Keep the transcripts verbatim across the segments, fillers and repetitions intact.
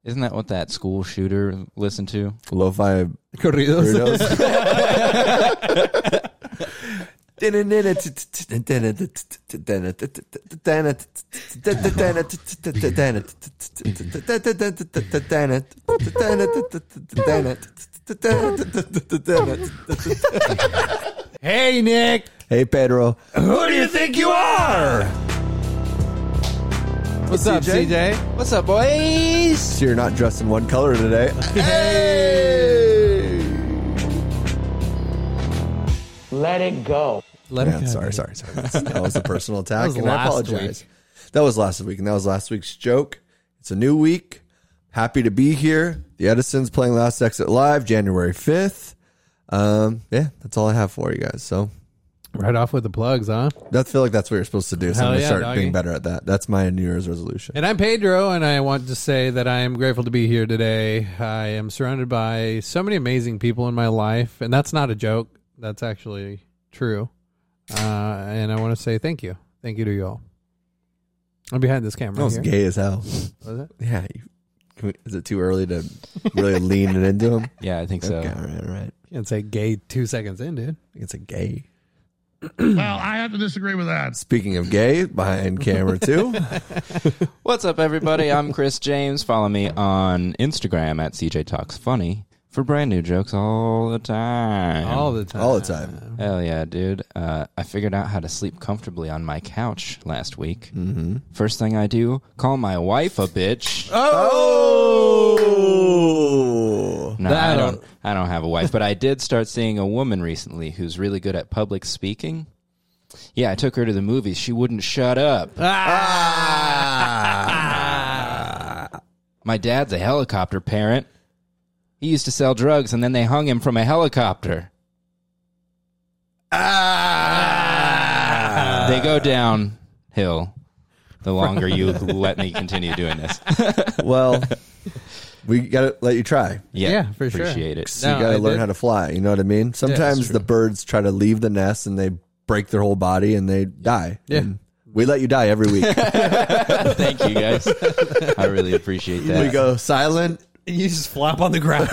Isn't that what that school shooter listened to? Lo-fi corridos. Hey, Nick. Hey, Pedro. Who do you think you are? What's up, C J? What's up, boys? So you're not dressed in one color today. Hey! Let it go. Let yeah, it go. sorry, sorry, sorry. That's- That was a personal attack, was and I last apologize. That was last week, and that was last week's joke. It's a new week. Happy to be here. The Edison's playing Last Exit Live, January fifth. Um, yeah, that's all I have for you guys. So Right off with the plugs, huh? I feel like that's what you're supposed to do. So Hell I'm going to yeah, start doggy. being better at that. That's my New Year's resolution. And I'm Pedro, and I want to say that I am grateful to be here today. I am surrounded by so many amazing people in my life, and that's not a joke. That's actually true. Uh, and I want to say thank you. Thank you to you all. I'm behind this camera That was here. gay as hell. Was it? Yeah. You, can we, is it too early to really lean it into him? Yeah, I think so. Okay, all right, all right. You can't say gay two seconds in, dude. It's a gay. Well, I have to disagree with that. Speaking of gay, behind camera too. What's up, everybody? I'm Chris James. Follow me on Instagram at C J Talks Funny for brand new jokes all the time. All the time. All the time. Hell yeah, dude. Uh, I figured out how to sleep comfortably on my couch last week. Mm-hmm. First thing I do, call my wife a bitch. Oh! No, I That'll- don't. I don't have a wife, but I did start seeing a woman recently who's really good at public speaking. Yeah, I took her to the movies. She wouldn't shut up. Ah! My dad's a helicopter parent. He used to sell drugs, and then they hung him from a helicopter. Ah! They go downhill the longer you let me continue doing this. Well, we gotta let you try. Yeah, Yeah, for sure. appreciate it. So No, you gotta I learn did. how to fly. You know what I mean? Sometimes true. the birds try to leave the nest and they break their whole body and they die. Yeah. And we let you die every week. Thank you, guys. I really appreciate that. We go silent. You just flop on the ground.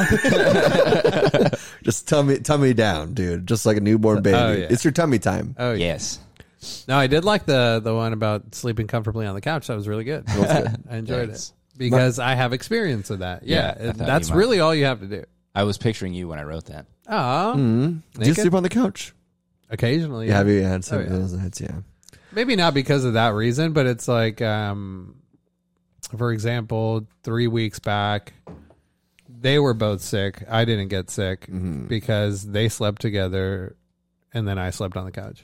Just tummy tummy down, dude. Just like a newborn baby. Oh, yeah. It's your tummy time. Oh, yeah. Yes. No, I did like the the one about sleeping comfortably on the couch. That was really good. I enjoyed Thanks. it because I have experience with that. Yeah, Yeah, I it- thought that's you might. really all you have to do. I was picturing you when I wrote that. Oh, Mm-hmm. Do you Naked? sleep on the couch? occasionally. Yeah. Yeah. Have you had some Oh, yeah. those nights? Yeah. Maybe not because of that reason, but it's like, um, for example, three weeks back, they were both sick. I didn't get sick Mm-hmm. because they slept together, and then I slept on the couch.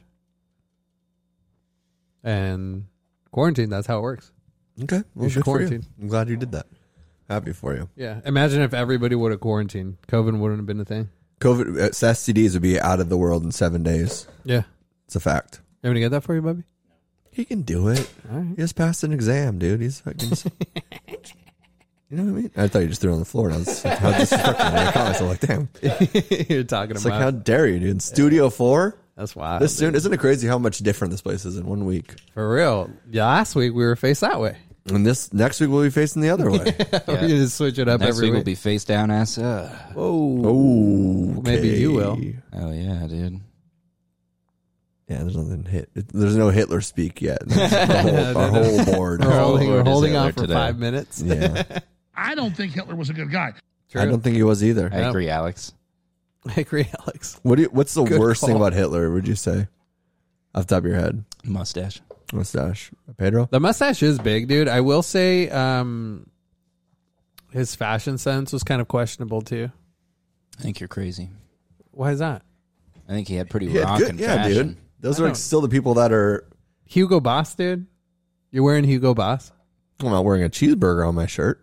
And quarantine, that's how it works. Okay. Well, should good for you. quarantine. I'm glad you did that. Happy for you. Yeah. Imagine if everybody would have quarantined. COVID wouldn't have been a thing. COVID uh, S T Ds would be out of the world in seven days. Yeah. It's a fact. You want me to get that for you, Bubby? He can do it. All right. He just passed an exam, dude. He's fucking. You know what I mean? I thought you just threw it on the floor. And I was how disrespectful in your comments. I'm like, damn. You're talking It's about. like, how dare you, dude? Studio four. That's wild. This soon, isn't it crazy how much different this place is in one week? For real. Yeah, last week we were faced that way. And this next week we'll be facing the other way. We're going to switch it up Next every week week. will be face down ass up. Whoa. Oh, Maybe you will. Oh yeah, dude. Yeah, there's nothing hit. There's no Hitler speak yet. Our whole, our whole board. We're holding, we're Lord is holding Hitler on for today. five minutes. Yeah, I don't think Hitler was a good guy. I don't think he was either. I agree, Alex. I agree, Alex. What do you, what's the Good worst thing call. about Hitler? Would you say, off the top of your head? Mustache. Mustache, Pedro. The mustache is big, dude. I will say um, his fashion sense was kind of questionable, too. I think you're crazy. Why is that? I think he had pretty He had rockin' good- yeah, fashion. dude. Those I are like don't- still the people that are. Hugo Boss, dude? You're wearing Hugo Boss? I'm not wearing a cheeseburger on my shirt.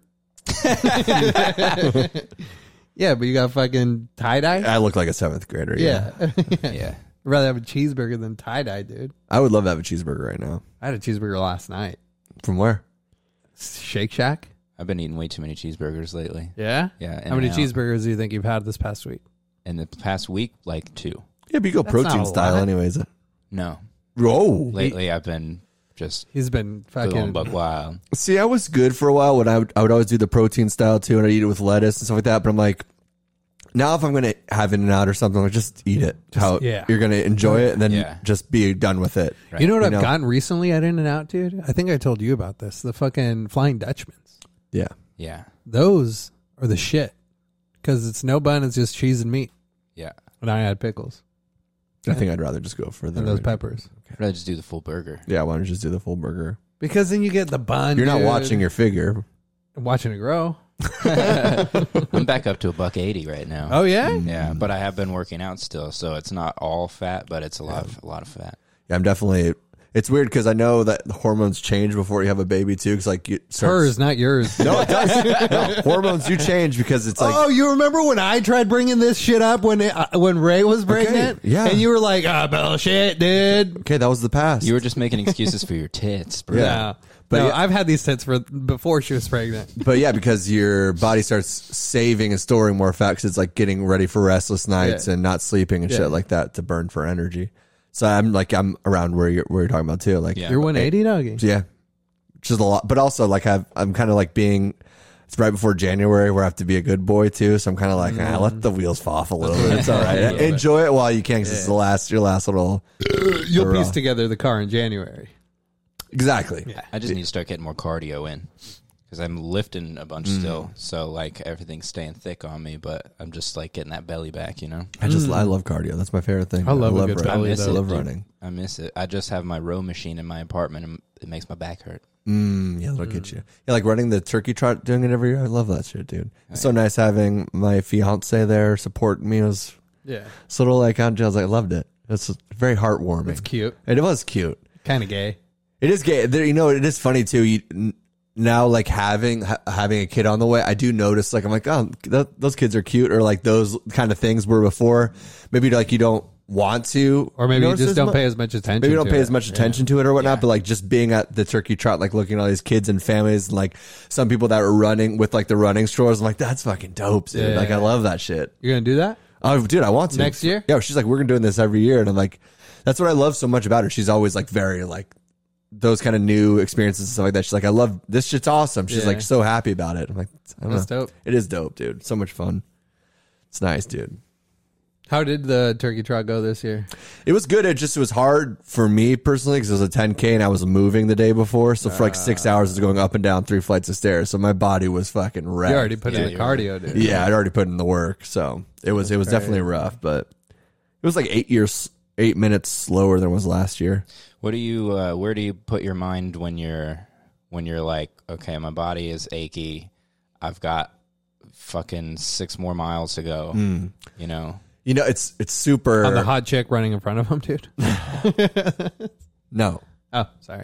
Yeah, but you got fucking tie-dye? I look like a seventh grader. Yeah, yeah. Yeah. I'd rather have a cheeseburger than tie-dye, dude. I would love to have a cheeseburger right now. I had a cheeseburger last night. From where? Shake Shack? I've been eating way too many cheeseburgers lately. Yeah? Yeah. How many In-N-Out. cheeseburgers do you think you've had this past week? In the past week, like two. Yeah, but you go That's not protein a style, lot. anyways. No. Oh, Lately, I've been Just He's been going fucking. buck wild. See, I was good for a while when I would, I would always do the protein style too, and I'd eat it with lettuce and stuff like that. But I'm like, now if I'm going to have In-N-Out or something, like just eat it. How yeah. you're going to enjoy it, and then Yeah. just be done with it. You know what You I've know? gotten recently at In-N-Out, dude? I think I told you about this. The fucking Flying Dutchmans. Yeah. Yeah. Those are the shit. Because it's no bun, it's just cheese and meat. Yeah. And I add pickles I think I'd rather just go for the and those peppers. I'd rather just do the full burger. Yeah, why don't you just do the full burger? Because then you get the bun. You're not dude. watching your figure. I'm watching it grow. I'm back up to a buck eighty right now. Oh, yeah? Yeah, but I have been working out still, so it's not all fat, but it's a lot of a lot of fat. Yeah, I'm definitely. It's weird because I know that the hormones change before you have a baby too. Because like it starts, Hers, not yours. No, it does. No, hormones do change because it's like. oh, you remember when I tried bringing this shit up when it, uh, when Ray was pregnant? yeah. And you were like, ah, bullshit, dude. Okay, that was the past. You were just making excuses for your tits, bro. Yeah. Yeah. But no, yeah. I've had these tits for before she was pregnant. But yeah, because your body starts saving and storing more fat because it's like getting ready for restless nights Yeah. and not sleeping and Yeah. shit like that to burn for energy. So I'm like I'm around where you're where you're talking about too. Like Yeah. You're one eighty, doggy. yeah, which is a lot. But also like I've, I'm kind of like being. It's right before January where I have to be a good boy too. So I'm kind of like ah, let the wheels fall off a little bit. It's all right. Yeah. Enjoy it while you can because it's the last your last little. You'll hurrah. piece together the car in January. Exactly. Yeah. I just need to start getting more cardio in because I'm lifting a bunch still. So like everything's staying thick on me, but I'm just like getting that belly back, you know? I just I love cardio. That's my favorite thing. I love a good running. belly, I miss though. I love dude. running. I miss it. I just have my row machine in my apartment and it makes my back hurt. Mm, yeah, that'll get you. Yeah, like running the turkey trot, doing it every year. I love that shit, dude. It's so nice having my fiance there supporting me. It was Yeah. sort of like on Jill's. I loved it. It's very heartwarming. It's cute. And it was cute. Kind of gay. It is gay. There, you know, it is funny too. You, n- now, like having ha- having a kid on the way, I do notice. Like I'm like, oh, th- those kids are cute, or like those kind of things were before. Maybe like you don't want to, Or maybe you notice just as don't mu- pay as much attention Maybe you don't to pay it. as much attention to it or whatnot, but like just being at the turkey trot, like looking at all these kids and families, and like some people that were running with like the running strollers. I'm like, that's fucking dope, dude. Yeah. Like I love that shit. You're going to do that? Oh, dude, I want to Next year? Yeah, she's like, we're gonna doing this every year, and I'm like, that's what I love so much about her. She's always like very like those kind of new experiences and stuff like that. She's like, I love this shit's awesome. She's Yeah. like so happy about it. I'm like, I don't That's know. dope. It is dope, dude. So much fun. It's nice, dude. How did the turkey trot go this year? It was good. It just was hard for me personally because it was a ten K and I was moving the day before. So for like six hours, I was going up and down three flights of stairs. So my body was fucking wrecked. You already put Yeah, in the you cardio, dude. Yeah, I'd already put in the work. So it was it was definitely rough, but it was like eight years, eight minutes slower than it was last year. What do you uh, where do you put your mind when you're when you're like, okay, my body is achy. I've got fucking six more miles to go. You know? You know, it's it's super. On the hot chick running in front of him, dude. no, Oh, sorry.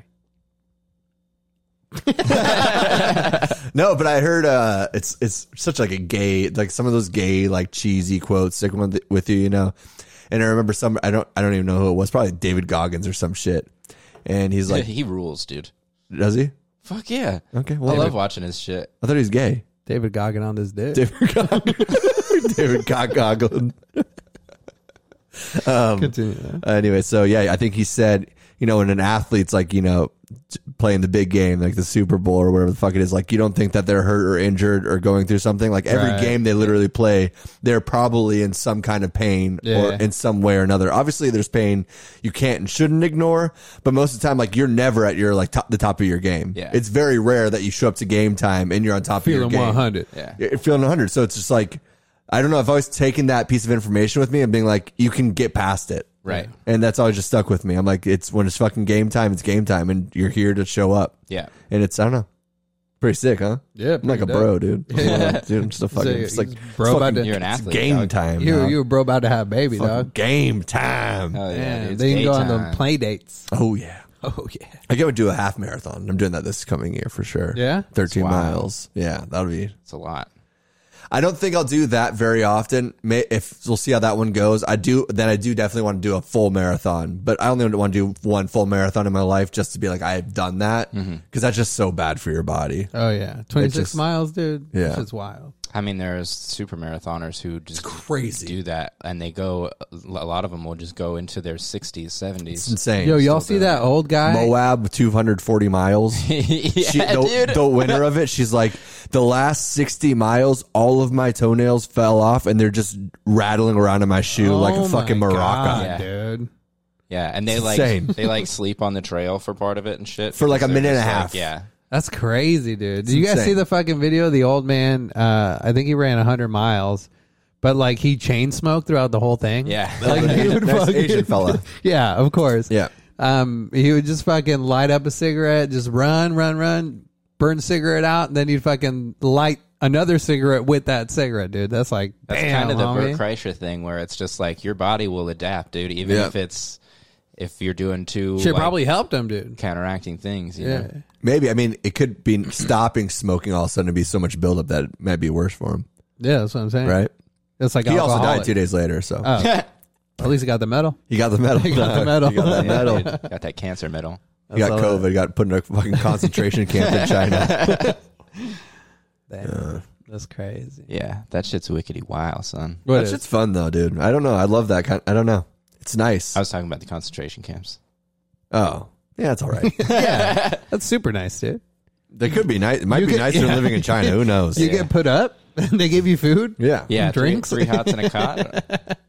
no, but I heard uh, it's it's such like a gay, like some of those gay like cheesy quotes stick with with you, you know. And I remember some. I don't. I don't even know who it was. Probably David Goggins or some shit. And he's like, he rules, dude. does he? Fuck yeah. Okay, I well, love watching his shit. I thought he was gay. David Goggin on this dick. David Goggins. David Goggins. um, Continue. Anyway, so yeah, I think he said, you know, when an athlete's like, you know, playing the big game, like the Super Bowl or whatever the fuck it is, like you don't think that they're hurt or injured or going through something. Like every Right. game they literally play, they're probably in some kind of pain or Yeah. in some way or another. Obviously, there's pain you can't and shouldn't ignore, but most of the time, like you're never at your like top, the top of your game. Yeah. It's very rare that you show up to game time and you're on top Feeling of your game. one hundred. Yeah. You're feeling one hundred. So it's just like, I don't know. I've always taken that piece of information with me and being like, you can get past it. Right. And that's always just stuck with me. I'm like, it's when it's fucking game time, it's game time, and you're here to show up. Yeah. And it's, I don't know, pretty sick, huh? Yeah, I'm like a pretty bro, dope. dude. I'm, dude, I'm just a fucking, it's like, bro it's about fucking- to- You're an it's athlete. game dog. time. You, dog. you a bro about to have a baby, Fucking dog. game time. Oh, yeah. Yeah, dude, it's they can go on daytime. them play dates. Oh, yeah. Oh, yeah. I get to do a half marathon. I'm doing that this coming year for sure. Yeah? thirteen Wow. miles. Yeah, that'll be. It's a lot. I don't think I'll do that very often. May, if we'll see how that one goes. I do. Then I do definitely want to do a full marathon, but I only want to do one full marathon in my life just to be like I've done that because that's just so bad for your body. Oh, yeah. twenty-six just- miles, dude. Yeah. It's just wild. I mean, there's super marathoners who just crazy. do that, and they go. A lot of them will just go into their sixties, seventies. It's insane. Yo, y'all Still see doing that it. old guy? Moab, two hundred forty miles. yeah, She, the, dude. the winner of it, she's like, the last sixty miles, all of my toenails fell off, and they're just rattling around in my shoe like a Oh fucking my maraca. God, Yeah. dude. Yeah, and they like insane. they like sleep on the trail for part of it and shit For like because a they're minute and just a like- half. yeah, That's crazy, dude. Did you guys insane. see the fucking video of the old man? Uh, I think he ran one hundred miles, but like he chain smoked throughout the whole thing. yeah. Like, Nice he would fucking- Asian fella. Yeah, of course. Yeah. Um, he would just fucking light up a cigarette, just run, run, run, burn the cigarette out, and then he'd fucking light another cigarette with that cigarette, dude. That's like, That's damn, kind of the homie. Bert Kreischer thing, where it's just like your body will adapt, dude. Even Yeah. if it's if you're doing two Shit like, probably helped him, dude. counteracting things. You Yeah. know? Maybe. I mean, it could be stopping smoking all of a sudden to be so much buildup that it might be worse for him, Yeah, that's what I'm saying. right? It's like He also alcoholic. died two days later, so Oh, at least he got the medal. he got the medal. He got the medal. He got that Yeah, medal. dude. Got that cancer medal. He got That's all COVID. Got put in a fucking concentration camp in China. Damn, that's crazy. Yeah, that shit's wickedy wild, son. What That is? shit's fun though, dude. I don't know. I love that kind. I don't know. It's nice. I was talking about the concentration camps. Oh, yeah, it's all right. Yeah, that's super nice, dude. They could be nice. It might You be get- nicer than living in China. Who knows? You get put up, and they give you food. Yeah, Yeah, three, Drinks? three hots and a cot.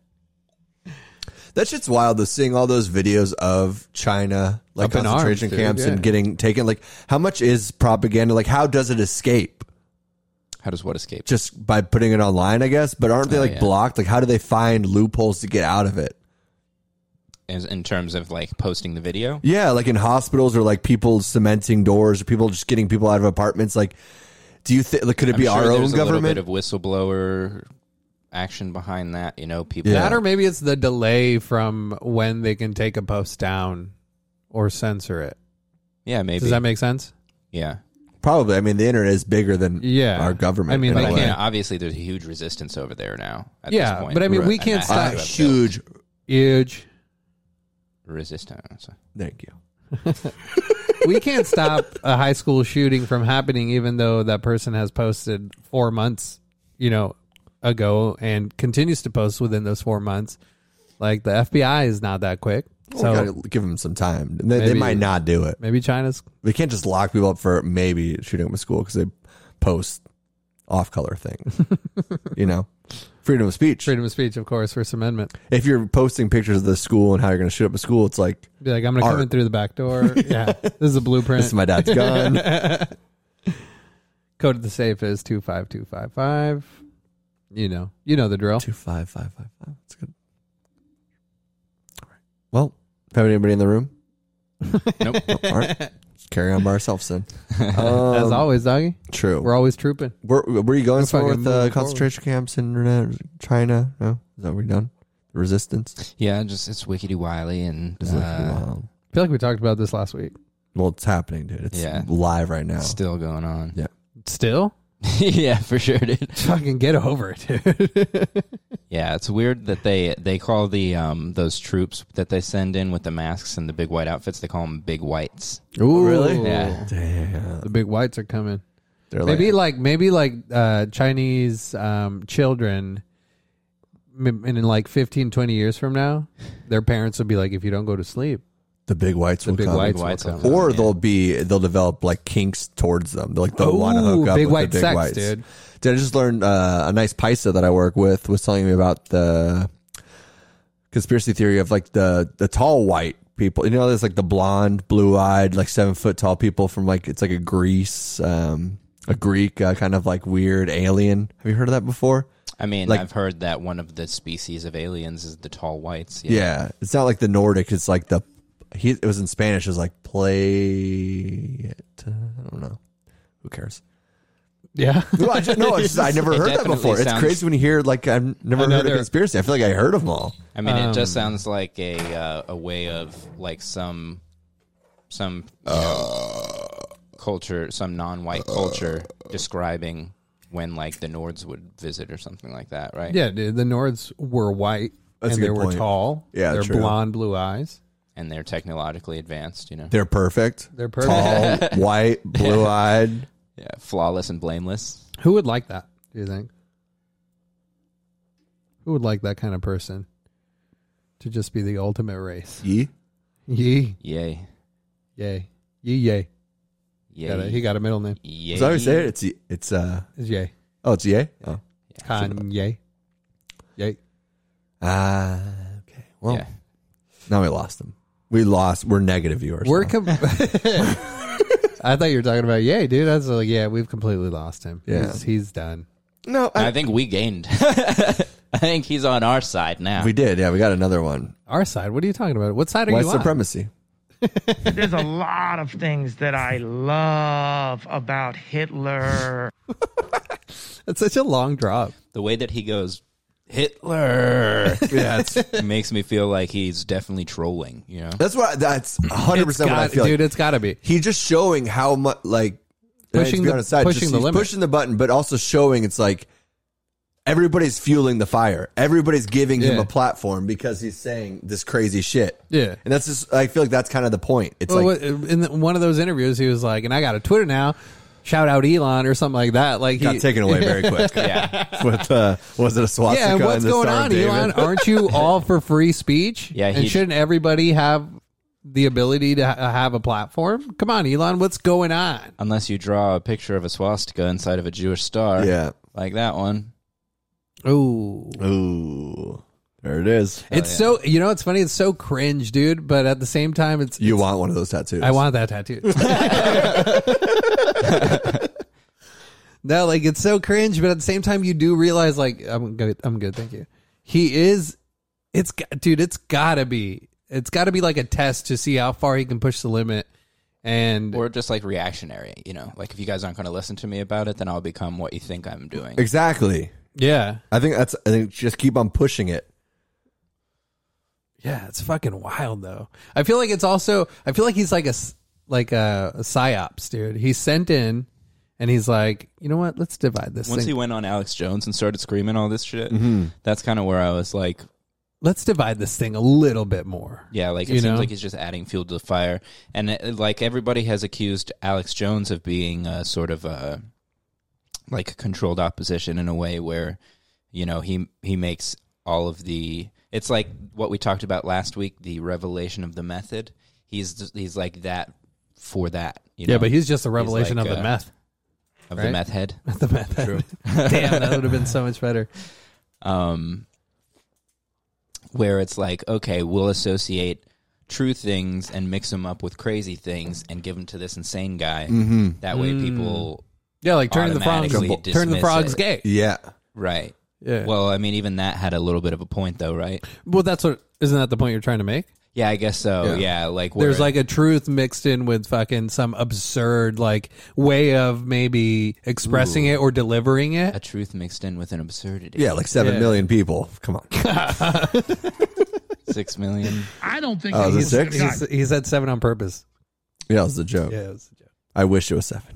That shit's wild. Though, seeing all those videos of China, like Up in concentration arms, dude, camps, yeah. and getting taken. Like, how much is propaganda? Like, how does it escape? How does what escape? Just by putting it online, I guess. But aren't they Oh, like yeah. blocked? Like, how do they find loopholes to get out of it? As- in terms of like posting the video. Yeah, like in hospitals or like people cementing doors or people just getting people out of apartments. Like, do you think? Like, could it I'm be sure our there's own a government? little bit of whistleblower action behind that. You know, people. Yeah. That or maybe it's the delay from when they can take a post down or censor it. Yeah, maybe. Does that make sense? yeah. Probably. I mean, the internet is bigger than Yeah. our government. I mean, in they a But way. yeah, can't- obviously there's a huge resistance over there now. At Yeah, this point. but I mean, we Right. can't And stop. that's a what I've huge. Huge. built. resistance. Thank you. We can't stop a high school shooting from happening, even though that person has posted four months, you know, ago and continues to post within those four months. Like the F B I is not that quick, So so gotta give them some time. They, they Maybe- might not do it. maybe China's. They can't just lock people up for maybe shooting up a school because they post off-color things. You know, freedom of speech. Freedom of speech, of course, First Amendment. If you're posting pictures of the school and how you're going to shoot up a school, it's like, Be like, I'm going to come Art. in through the back door. Yeah, this is a blueprint. this is my dad's gun. Code of the safe is two five two five five. You know, you know the drill. Two five five five five. That's good. All right. Well, have anybody in the room? Nope. All right. Let's carry on by ourselves then. As Um, always, doggy, True. we're always trooping. Where, where are you going We're for fucking with uh, moving concentration camps in uh, China? No, is that what we're done? The resistance. Yeah, just it's wickedy wily and Is that- uh, wow. I feel like we talked about this last week. Well, it's happening, dude. It's Yeah. live right now. still going on. Yeah. Still, yeah, for sure, dude. fucking get over it, dude. Yeah, it's weird that they they call the um those troops that they send in with the masks and the big white outfits. They call them big whites. Ooh, really? Yeah. Damn. The big whites are coming. They're Maybe like, like maybe like uh, Chinese um, children, m- and in like fifteen, twenty years from now, their parents will be like, if you don't go to sleep, the big whites the will big come. whites, whites will will come. come. Or Yeah. they'll be they'll develop like kinks towards them. They're like they'll want to Ooh, hook up big with white the big sex, whites. dude. Did I just learn uh, a nice paisa that I work with was telling me about the conspiracy theory of like the the tall white people. You know, there's like the blonde, blue eyed, like seven foot tall people from like it's like a Greece, um, a Greek uh, kind of like weird alien. Have you heard of that before? I mean, Like- I've heard that one of the species of aliens is the tall whites. Yeah, it's not like the Nordic. It's like the he. It was in Spanish. It was like play it. Uh, I don't know. Who cares? Yeah. No, I just, no, it's just, I never It heard that definitely before. It's sounds- crazy when you hear like I've never heard Another- a conspiracy. I feel like I heard of them all. I mean, it just Um, sounds like a uh, a way of like some some you know, culture, some non-white culture describing when like the Nords would visit or something like that, right? Yeah, dude. The Nords were white That's and a they good were point. tall. Yeah, they're true. blonde, blue eyes. And they're technologically advanced, you know. They're perfect. They're perfect. Tall, white, blue eyed. Yeah, flawless and blameless. Who would like that? Do you think? Who would like that kind of person to just be the ultimate race? Ye? Yee. Yay. Yay. Yee yay. Yay. Got a, he got a middle name. Yay. Is that how you say it? It's, it's, uh, It's yay. oh, it's Ye? Oh. Kanye. Yay. Ah, okay. Well, Yeah. now we lost him. We lost. We're negative viewers. We're now. com- I thought you were talking about yay, dude. That's like, yeah, we've completely lost him. Yeah. He's, he's done. no, I, I think we gained. I think he's on our side now. we did. Yeah, we got another one. Our side? What are you talking about? What side are White you on? supremacy. There's a lot of things that I love about Hitler. That's such a long drop. The way that he goes, Hitler, Yeah, it's, makes me feel like he's definitely trolling, you know? that's what. That's one hundred percent what I It's got- feel. dude, like. it's got to be. He's just showing how much, like, Pushing to be the- on his side, pushing just- the he's limit. pushing the button, but also showing it's like everybody's fueling the fire. Everybody's giving him Yeah. a platform because he's saying this crazy shit. Yeah. and that's just. I feel like that's kind of the point. It's Well, like what- in the, one of those interviews, he was like, and I got a Twitter now. Shout out Elon or something like that. Like got he, taken away very quick. Yeah. With uh, was it a swastika? Yeah, and what's and the going Star of on, David? Elon? Aren't you all for free speech? Yeah, and he- shouldn't everybody have the ability to ha- have a platform? Come on, Elon, what's going on? Unless you draw a picture of a swastika inside of a Jewish star. Yeah. Like that one. Ooh. Ooh, there it is. It's so, you know, it's funny. It's so cringe, dude. But at the same time, it's, You it's- want one of those tattoos? I want that tattoo. No, like it's so cringe, but at the same time, you do realize, like, I'm good. I'm good. Thank you. He is. It's g- dude. It's gotta be. It's gotta be like a test to see how far he can push the limit. And Or just like reactionary, you know? Like if you guys aren't going to listen to me about it, then I'll become what you think I'm doing. exactly. yeah, I think that's. I think just keep on pushing it. yeah, it's fucking wild though. I feel like it's also. I feel like he's like a s- like a, a psyops, dude. He's sent in, and he's like, you know what? Let's divide this Once thing. he went on Alex Jones and started screaming all this shit, that's kind of where I was like, Let's divide this thing a little bit more. yeah, like it You seems know? like he's just adding fuel to the fire. And it, like everybody has accused Alex Jones of being a sort of a like controlled opposition in a way where, you know, he he makes all of the. It's like what we talked about last week, the revelation of the method. He's he's like that for that. You know? Yeah, but he's just a revelation like, of the uh, meth. of right? the meth head. The meth. True. Damn, that would have been so much better. Um, where it's like, okay, we'll associate true things and mix them up with crazy things and give them to this insane guy. Mm-hmm. That way, people Yeah, like turn the frogs. Automatically Turn the dismiss frogs it. gay. Yeah. right. Yeah. Well, I mean, even that had a little bit of a point, though, right? Well, that's what. Isn't that the point you're trying to make? Yeah, I guess so. Yeah. Yeah, like where, There's like a truth mixed in with fucking some absurd like way of maybe expressing it or delivering a it. truth mixed in with an absurdity. Yeah, like seven Yeah. million people. Come on. six million. I don't think Oh, is it he's a six? good guy. He's, he said seven on purpose. Yeah, it was a joke. Yeah, it was a joke. I wish it was seven.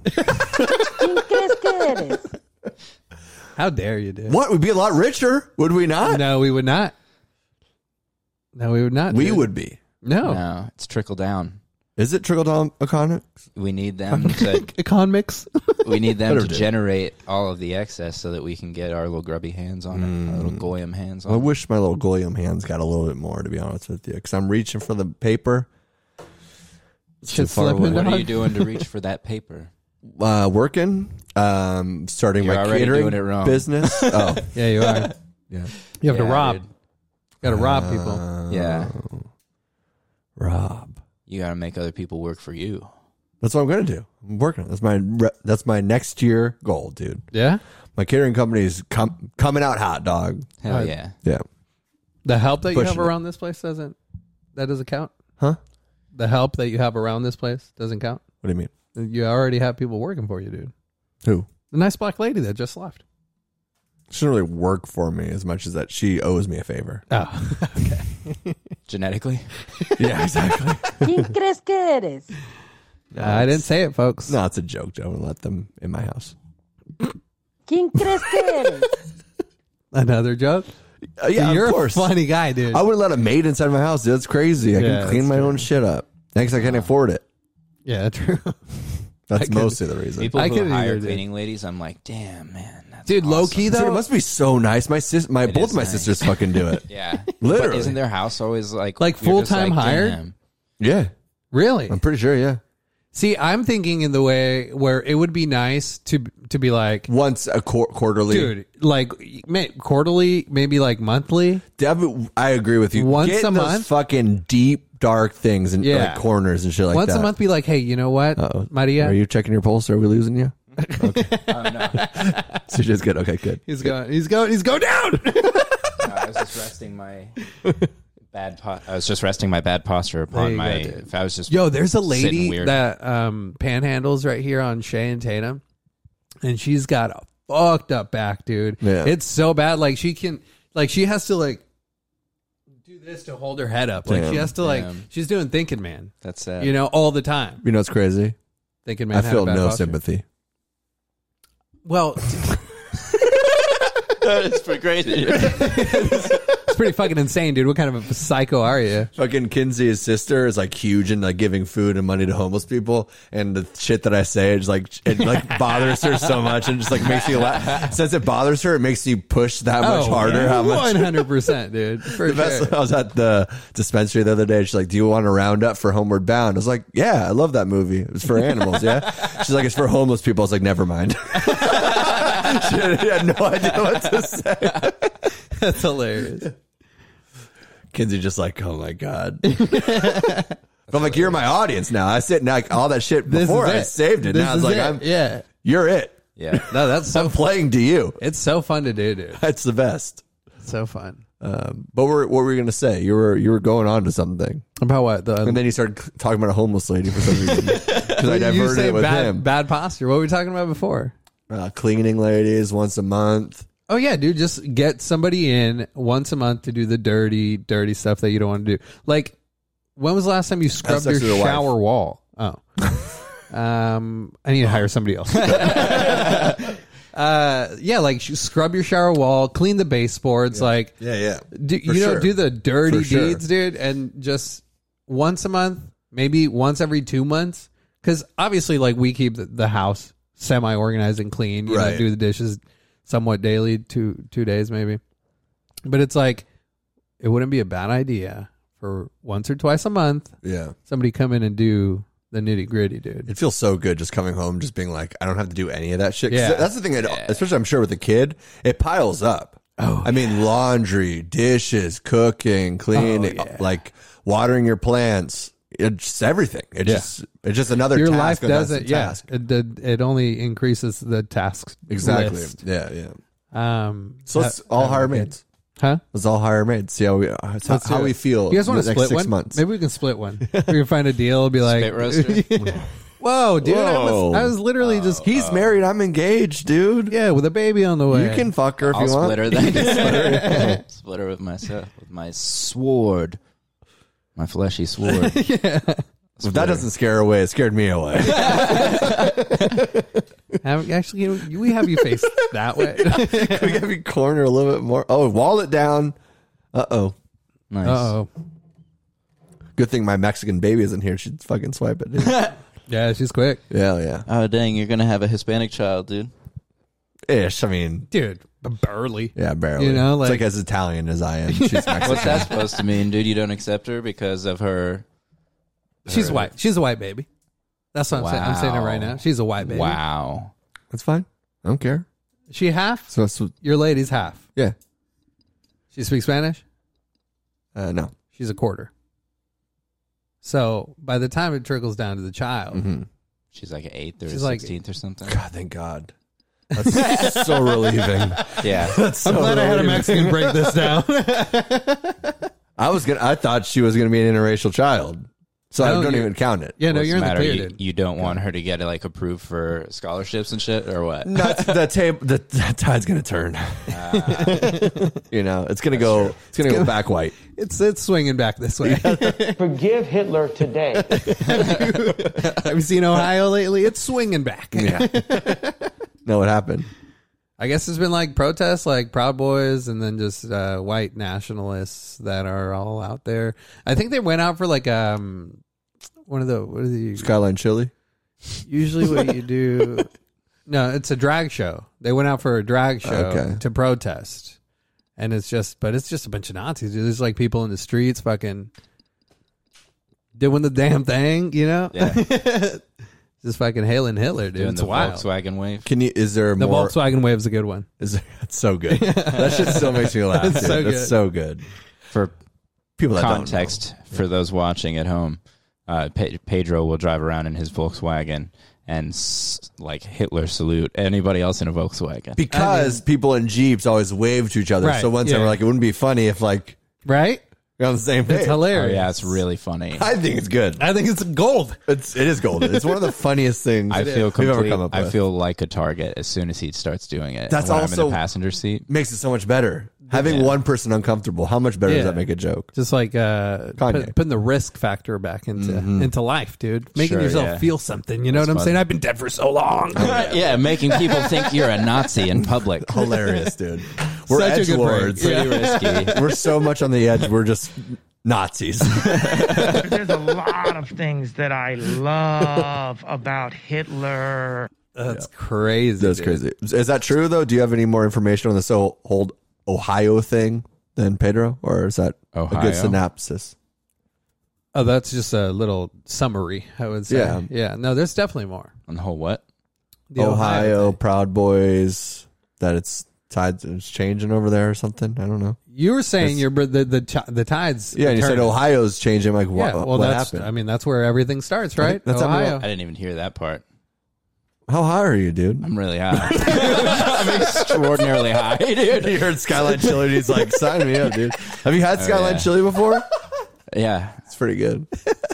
How dare you, dude? What? We'd be a lot richer, would we not? No, we would not. No, we would not. We dude. would be. No. No, it's trickle down. Is it trickle down economics? We need them to. Econ mix. We need them Better to do. generate all of the excess so that we can get our little grubby hands on it, our little goyim hands on I it. wish my little goyim hands got a little bit more, to be honest with you, because I'm reaching for the paper. It's too Shit far slipping away. What are dog. you doing to reach for that paper? Uh, working, um, starting You're my already catering doing it wrong. business. Oh, Yeah, you are. yeah. You have to Yeah, rob. dude. Got to rob people. Uh, Yeah. Rob. You got to make other people work for you. That's what I'm gonna do. I'm working. That's my re- that's my next year goal, dude. Yeah. My catering company is com- coming out hot, dog. Hell Uh, yeah. Yeah. The help that you Pushing have it. around this place doesn't. That doesn't count. Huh? The help that you have around this place doesn't count. What do you mean? You already have people working for you, dude. Who? The nice black lady that just left. She doesn't really work for me as much as that she owes me a favor. Oh, Genetically. Yeah, exactly. ¿Quién crees que eres? I didn't say it, folks. No, it's a joke, Joe. And let them in my house. ¿Quién crees que eres? Another joke. Uh, yeah, You're of course. a funny guy, dude. I wouldn't let a maid inside my house. Dude. That's crazy. I Yeah, can clean that's my true. own shit up. Thanks, I can't afford it. Yeah, true. That's I could- mostly the reason. People I who couldn't hire either, dude. cleaning ladies, I'm like, damn, man, Dude, low key Dude, it though. must be so nice. My sis, my It both is my nice. sisters fucking do it. Yeah, Literally. But isn't their house always like Like you're just full-time like, hired? damn. Yeah, Really? I'm pretty sure. Yeah, See, I'm thinking in the way where it would be nice to to be like, once a qu- quarterly. dude, like may, quarterly, maybe like monthly. Deb, I agree with you. Once Getting a those month? fucking deep, dark things and Yeah. like corners and shit like Once that. a month, be like, hey, you know what, Uh-oh. Maria? Are you checking your pulse? Are we losing you? Okay. Oh no. So she's good. Okay, good. He's going. He's going. He's going down. No, I was just resting my bad. Po- I was just resting my bad posture There upon you my. go, dude. If I was just Yo, there's a sitting lady weird. that um, panhandles right here on Shea and Tatum, and she's got a fucked up back, dude. Yeah. It's so bad. Like she can, like she has to like do this to hold her head up. Like Damn. she has to like Damn. she's doing Thinking Man, That's sad. you know, all the time. You know what's crazy? Thinking Man. I had feel a bad no posture. sympathy. Well, It's pretty crazy. it's pretty fucking insane, dude. What kind of a psycho are you? Fucking Kinsey's sister is like huge in like giving food and money to homeless people, and the shit that I say is like it like bothers her so much, and just like makes me laugh. Since it bothers her, it makes me push that much harder. How much? One hundred percent, dude. For The best, sure. I was at the dispensary the other day. She's like, "Do you want to round up for Homeward Bound?" I was like, "Yeah, I love that movie. It was for animals." Yeah. She's like, "It's for homeless people." I was like, "Never mind." She had no idea what to say. That's hilarious. Kinsey just like, "Oh my god." But I'm like, "You're my audience now." I said, "Now like, all that shit This before is I it. saved it." This Now it's is like, it. "I'm yeah. you're it." Yeah. No, that's so. I'm playing to you. It's so fun to do, dude. That's the best. So fun. Um, but we're, what were you gonna say? You were you were going on to something, About what? The, and then you started talking about a homeless lady for some reason because I you diverted say it with bad, him. bad posture. What were we talking about before? Uh, cleaning ladies once a month. Oh yeah, dude. Just get somebody in once a month to do the dirty, dirty stuff that you don't want to do. Like, when was the last time you scrubbed your sex with a wife. shower wall? Oh, um, I need to hire somebody else. uh, yeah, like sh- scrub your shower wall, clean the baseboards, like. Yeah, yeah. Do, For you know, sure. do the dirty For sure. deeds, dude, and just once a month, maybe once every two months. Because obviously, like, we keep the, the house semi-organized and clean. You know, Right. do the dishes somewhat daily, two two days maybe. But it's like, it wouldn't be a bad idea for once or twice a month, Yeah. somebody come in and do the nitty gritty, dude. It feels so good just coming home, just being like, I don't have to do any of that shit. 'Cause Yeah. That's the thing, that, especially I'm sure with a kid, it piles up. Oh, I mean, laundry, dishes, cooking, cleaning, Oh, yeah. like watering your plants. It's just everything. It's Yeah. just it's just another Your task life on that doesn't, yeah. task. It, it, it only increases the tasks. Exactly. list. Yeah, yeah. Um, So let's that- all that hire would be good. maids. Huh? Let's all hire maids. See how we uh, how, Let's how do we it. feel. You guys want the to next split six one? months. Maybe we can split one. We can find a deal. Be like, Spit roaster. whoa, dude! I was, Whoa. I was literally just He's married. I'm engaged, dude. yeah, with a baby on the way. You can fuck her if I'll you want. split her then. split, her. split her with myself with my sword, my fleshy sword. yeah. If that doesn't scare her away, it scared me away. Have, actually, you know, we have you face that way. Can we have you corner a little bit more? Oh, wall it down. Uh oh. Nice. Oh, Good thing my Mexican baby isn't here. She'd fucking swipe it. Dude. yeah, she's quick, yeah, yeah. Oh dang, you're gonna have a Hispanic child, dude. Ish. I mean, dude. Burly. yeah, barely. You know, it's like- like as Italian as I am. She's Mexican. What's that supposed to mean, dude? You don't accept her because of her. She's her- white. She's a white baby. That's what I'm saying. I'm saying it right Wow. now. She's a white baby. Wow. That's fine. I don't care. She half. So, so Your lady's half. yeah. She speaks Spanish. Uh, no. She's a quarter. So by the time it trickles down to the child, Mm-hmm. She's like an eighth or She's a like- sixteenth or something. God, thank God. That's so relieving. Yeah. That's so I'm glad I had a relieving. Mexican break this down. I was gonna. I thought she was gonna be an interracial child, so I No, don't you- even count it. Yeah, no, What's you're in the matter? clear, You, dude. you don't want her to get like approved for scholarships and shit, or what? Not the table. The, the tide's gonna turn. You know, it's gonna go. It's gonna go back white. It's it's swinging back this way. Forgive Hitler today. Have you seen Ohio lately? It's swinging back. Yeah. No, what happened? I guess it's been like protests, like Proud Boys, and then just uh, white nationalists that are all out there. I think they went out for like um one of the what are the Skyline chili. usually what you do. No, it's a drag show. They went out for a drag show Okay. to protest. And it's just, but it's just a bunch of Nazis. Dude. There's like people in the streets fucking doing the damn thing, you know? Yeah. Just fucking hailing Hitler, dude. Doing It's the wild. Volkswagen wave. Can you? Is there The more? Volkswagen Wave's a good one. Is there, that's so good. That shit still makes me laugh. It's dude. so That's good. so good. For People that context, for those watching at home, uh, Pe- Pedro will drive around in his Volkswagen and s- like Hitler salute anybody else in a Volkswagen. because people in Jeeps always wave to each other. Right, So one time yeah. we're like, it wouldn't be funny if like Right? you're on the same page. It's Oh hilarious. yeah, it's really funny. I think it's good. I think it's gold. It's it is golden. It's one of the funniest things I feel we've ever complete, come up I with. feel like a target as soon as he starts doing it. That's when I'm also- in the passenger seat. Makes it so much better. Having Yeah. one person uncomfortable, how much better Yeah. does that make a joke? Just like uh, Kanye. put, putting the risk factor back into into life, dude. Making Sure, yourself yeah. feel something. You know That's what I'm fun. saying? I've been dead for so long. yeah. making people think you're a Nazi in public. Hilarious, dude. We're Such a edge good lords. prank. Pretty risky. We're so much on the edge. We're just Nazis. There's a lot of things that I love about Hitler. That's crazy. That's dude. crazy. Is that true though? Do you have any more information on this whole whole Ohio thing than Pedro, or is that a Ohio? good synopsis? Oh, that's just a little summary, I would say. Yeah. Yeah. No, there's definitely more. On the whole what? The Ohio, thing. Proud Boys. That it's tides it's changing over there or something. I don't know. You were saying It's- your the the the, the tides. Yeah, and you said turning. Ohio's changing. Like, what, Yeah, well, what that's. happened? I mean, that's where everything starts, right? That's happening Ohio. I didn't even hear that part. How high are you, dude? I'm really high. I'm extraordinarily high, dude. You heard Skyline Chili, and he's like, sign me up, dude. Have you had Skyline yeah. Chili before? Yeah. It's pretty good.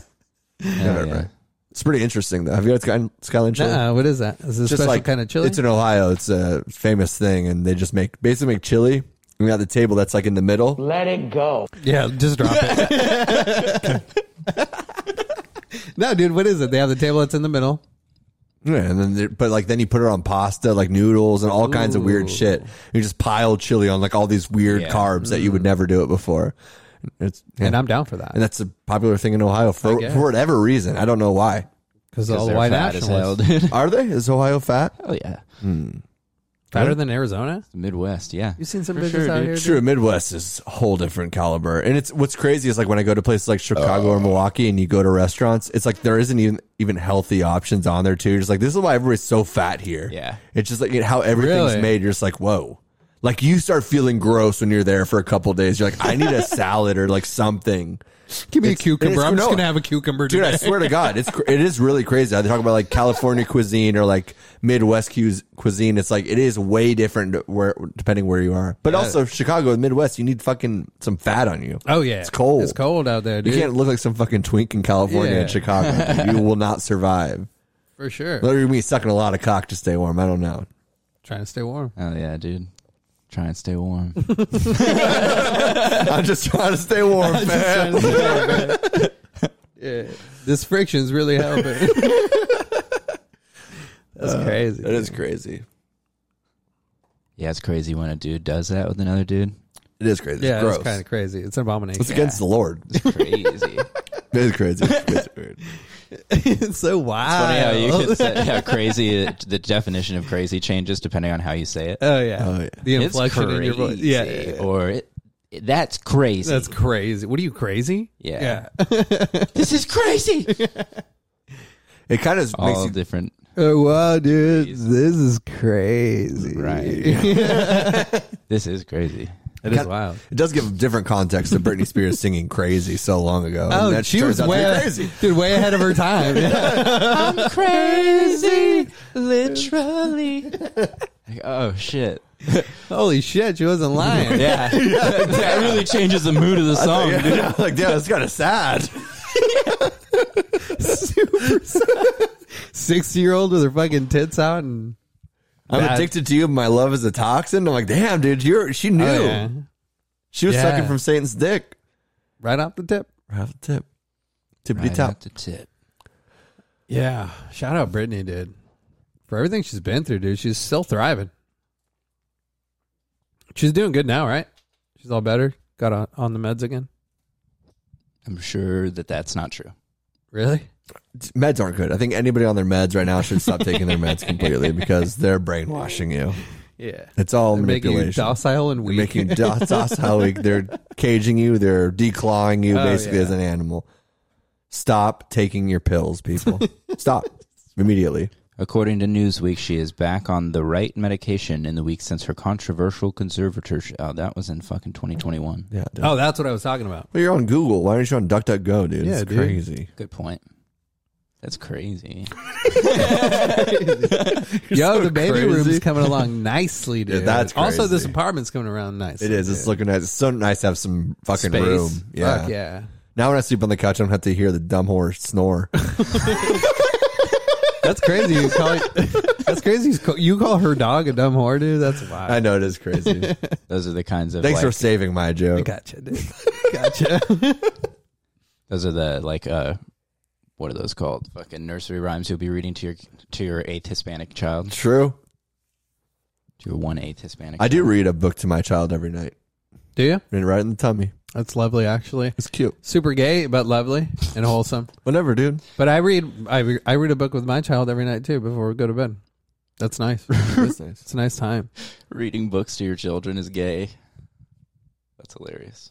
Hell yeah. It's pretty interesting, though. Have you had Sky, Skyline Chili? Nuh-uh, what is that? Is it a Just special like kind of chili? It's in Ohio. It's a famous thing, and they just make basically make chili. And we got the table that's like in the middle. Let it go. Yeah, just drop it. No, dude, what is it? They have the table that's in the middle. Yeah, and then they- but like then you put it on pasta, like noodles and all kinds of weird Ooh. shit. You just pile chili on like all these weird Yeah. carbs that you would never do it before. It's yeah. And I'm down for that. and that's a popular thing in Ohio for guess. for whatever reason. I don't know why. Because Because all they're white fat as hell, nationalists. dude. Are they? Is Ohio fat? Oh yeah. Fatter than Arizona? The Midwest, yeah. You seen some For bitches sure, out dude. here? It's true. Midwest is a whole different caliber. And it's what's crazy is like when I go to places like Chicago or Milwaukee and you go to restaurants, it's like there isn't even even healthy options on there too. You're just like, this is why everybody's so fat here. Yeah. It's just like how everything's Really? made. You're just like, whoa. Like you start feeling gross when you're there for a couple days. You're like, I need a salad or like something. Give me a It's- cucumber. it's- I'm just no. going to have a cucumber Dude, today. I swear to God, it's cr- it is really crazy. I talk about like California cuisine or like Midwest cu- cuisine. It's like it is way different where depending where you are. But also Chicago, Midwest, you need fucking some fat on you. Oh, yeah. It's cold. It's cold out there, dude. You can't look like some fucking twink in California Yeah. and Chicago. You will not survive. For sure. Look at me sucking a lot of cock to stay warm. I don't know. Trying to stay warm. Oh yeah, dude. Try and stay warm. I'm just trying to stay warm, Just man. trying to stay warm, man. Yeah. This friction's really helping. That's crazy. It is crazy. Yeah, it's crazy when a dude does that with another dude. It is crazy. Yeah, it's gross. it's kind of crazy. It's an abomination. It's against the Lord. It's crazy. It is crazy. It's weird. it's so wild. Funny how you could say how crazy the definition of crazy changes depending on how you say it. Oh, yeah. Oh, yeah. The It's inflection in your voice. crazy, Yeah, yeah, yeah. or it, it- that's crazy. That's crazy. What are you, crazy? Yeah. Yeah. this is crazy. It kind of makes All you different, Oh, wow, dude. This is crazy. right? This is crazy. It is Kind- wild. It does give different context to Britney Spears singing "Crazy" so long ago. Oh, and that she turns was out to be way, crazy. dude, way ahead of her time. I'm crazy, literally. Like, oh shit! Holy shit, she wasn't lying. Yeah, that really changes the mood of the song. Yeah, yeah, like, yeah, it's kind of sad. Super sad. sixty-year-old with her fucking tits out and I'm Bad. addicted to you, but my love is a toxin. I'm like, damn, dude, you're. She knew. Oh, yeah. She was Yeah. sucking from Satan's dick. Right off the tip. Right off the tip. Tippity Right top. at the tip. Yeah. Shout out Brittany, dude. For everything she's been through, dude. She's still thriving. She's doing good now, right? She's all better. Got on, on the meds again. I'm sure that that's not true. Really? Meds aren't good. I think anybody on their meds right now should stop taking their meds completely because they're brainwashing you. Yeah. It's all They're making you manipulation. docile and They're weak. making you do- docile weak. They're caging you. They're declawing you Oh, basically yeah. as an animal. Stop taking your pills, people. Stop immediately. According to Newsweek, she is back on the right medication in the week since her controversial conservatorship. Oh, that was in fucking twenty twenty-one. Yeah. Dude. Oh, that's what I was talking about. Well, you're on Google. Why aren't you on DuckDuckGo, dude? Yeah, it's dude. crazy. Good point. That's crazy. Yo, the baby crazy. room's coming along nicely, dude. Yeah, that's Also, this crazy. apartment's coming around nicely. It is. It's dude. looking nice. It's so nice to have some fucking Space. room. Yeah. Fuck yeah. Now when I sleep on the couch, I don't have to hear the dumb horse snore. That's crazy. You call that's crazy. You call- You call her dog a dumb whore, dude. That's wild. I know it is crazy. Those are the kinds of Thanks like, for saving my joke. Gotcha, dude. Gotcha. those are the like uh what are those called? Fucking nursery rhymes you'll be reading to your to your eighth Hispanic child. True. To your one eighth Hispanic. I do child. read a book to my child every night. Do you? And right in the tummy. That's lovely, actually. It's cute. Super gay, but lovely and wholesome. Whatever, dude. But I read, I read, I read a book with my child every night too before we go to bed. That's nice. That's nice. It's a nice time. Reading books to your children is gay. That's hilarious.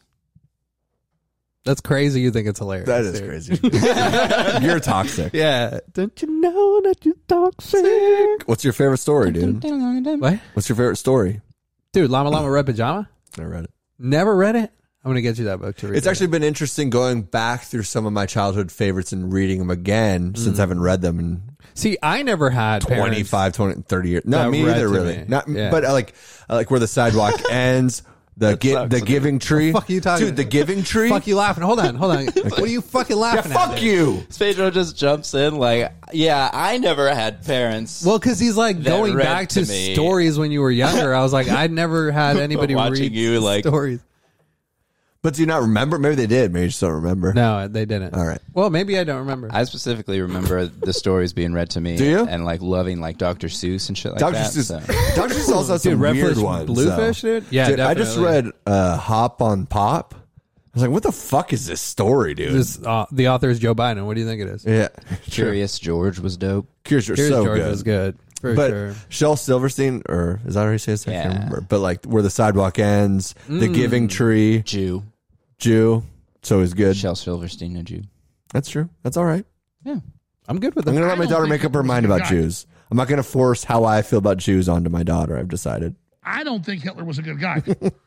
That's crazy. You think it's hilarious? That is dude. crazy. You're toxic. Yeah. Don't you know that you're toxic? What's your favorite story, dude? What? What's your favorite story? Dude, Llama Llama Red Pajama? I read it. Never read it? I'm going to get you that book to read. It's that. actually been interesting going back through some of my childhood favorites and reading them again since I haven't read them in See, I never had parents. twenty-five, twenty, thirty years. No, that me read either, to really. me. Not, Yeah. But I like, I like where the sidewalk ends. The gi- sucks, the dude. giving tree. Fuck you talking- Dude, the giving tree. Fuck you laughing. Hold on, hold on. What are you fucking Yeah, laughing at? fuck dude? you. Pedro just jumps in like, yeah, I never had parents. Well, because he's like That going read back to, to me. stories when you were younger. I was like, I'd never had anybody Watching read you, like- stories. But do you not remember? Maybe they did. Maybe you just don't remember. No, they didn't. All right. Well, maybe I don't remember. I specifically remember the stories being read to me. Do you? And like loving like Doctor Seuss and shit like Doctor that. Seuss. so. Doctor Seuss also has some Dude, weird Redfish ones. Bluefish, though. dude? Yeah, Dude, I just definitely. read uh, Hop on Pop. I was like, what the fuck is this story, dude? This, uh, the author is Joe Biden. What do you think it is? yeah. Curious George was dope. Curious, Here's so George good. is good. For But sure. Shel Silverstein, or is that how he says it? I Yeah. can't remember. But like where the sidewalk ends, the Mm. giving tree, Jew. Jew. So he's good. Shel Silverstein, a Jew. That's true. That's all right. Yeah. I'm good with I'm it. going to let I my don't daughter think make up her Hitler's mind a good about guy. Jews. I'm not going to force how I feel about Jews onto my daughter. I've decided. I don't think Hitler was a good guy.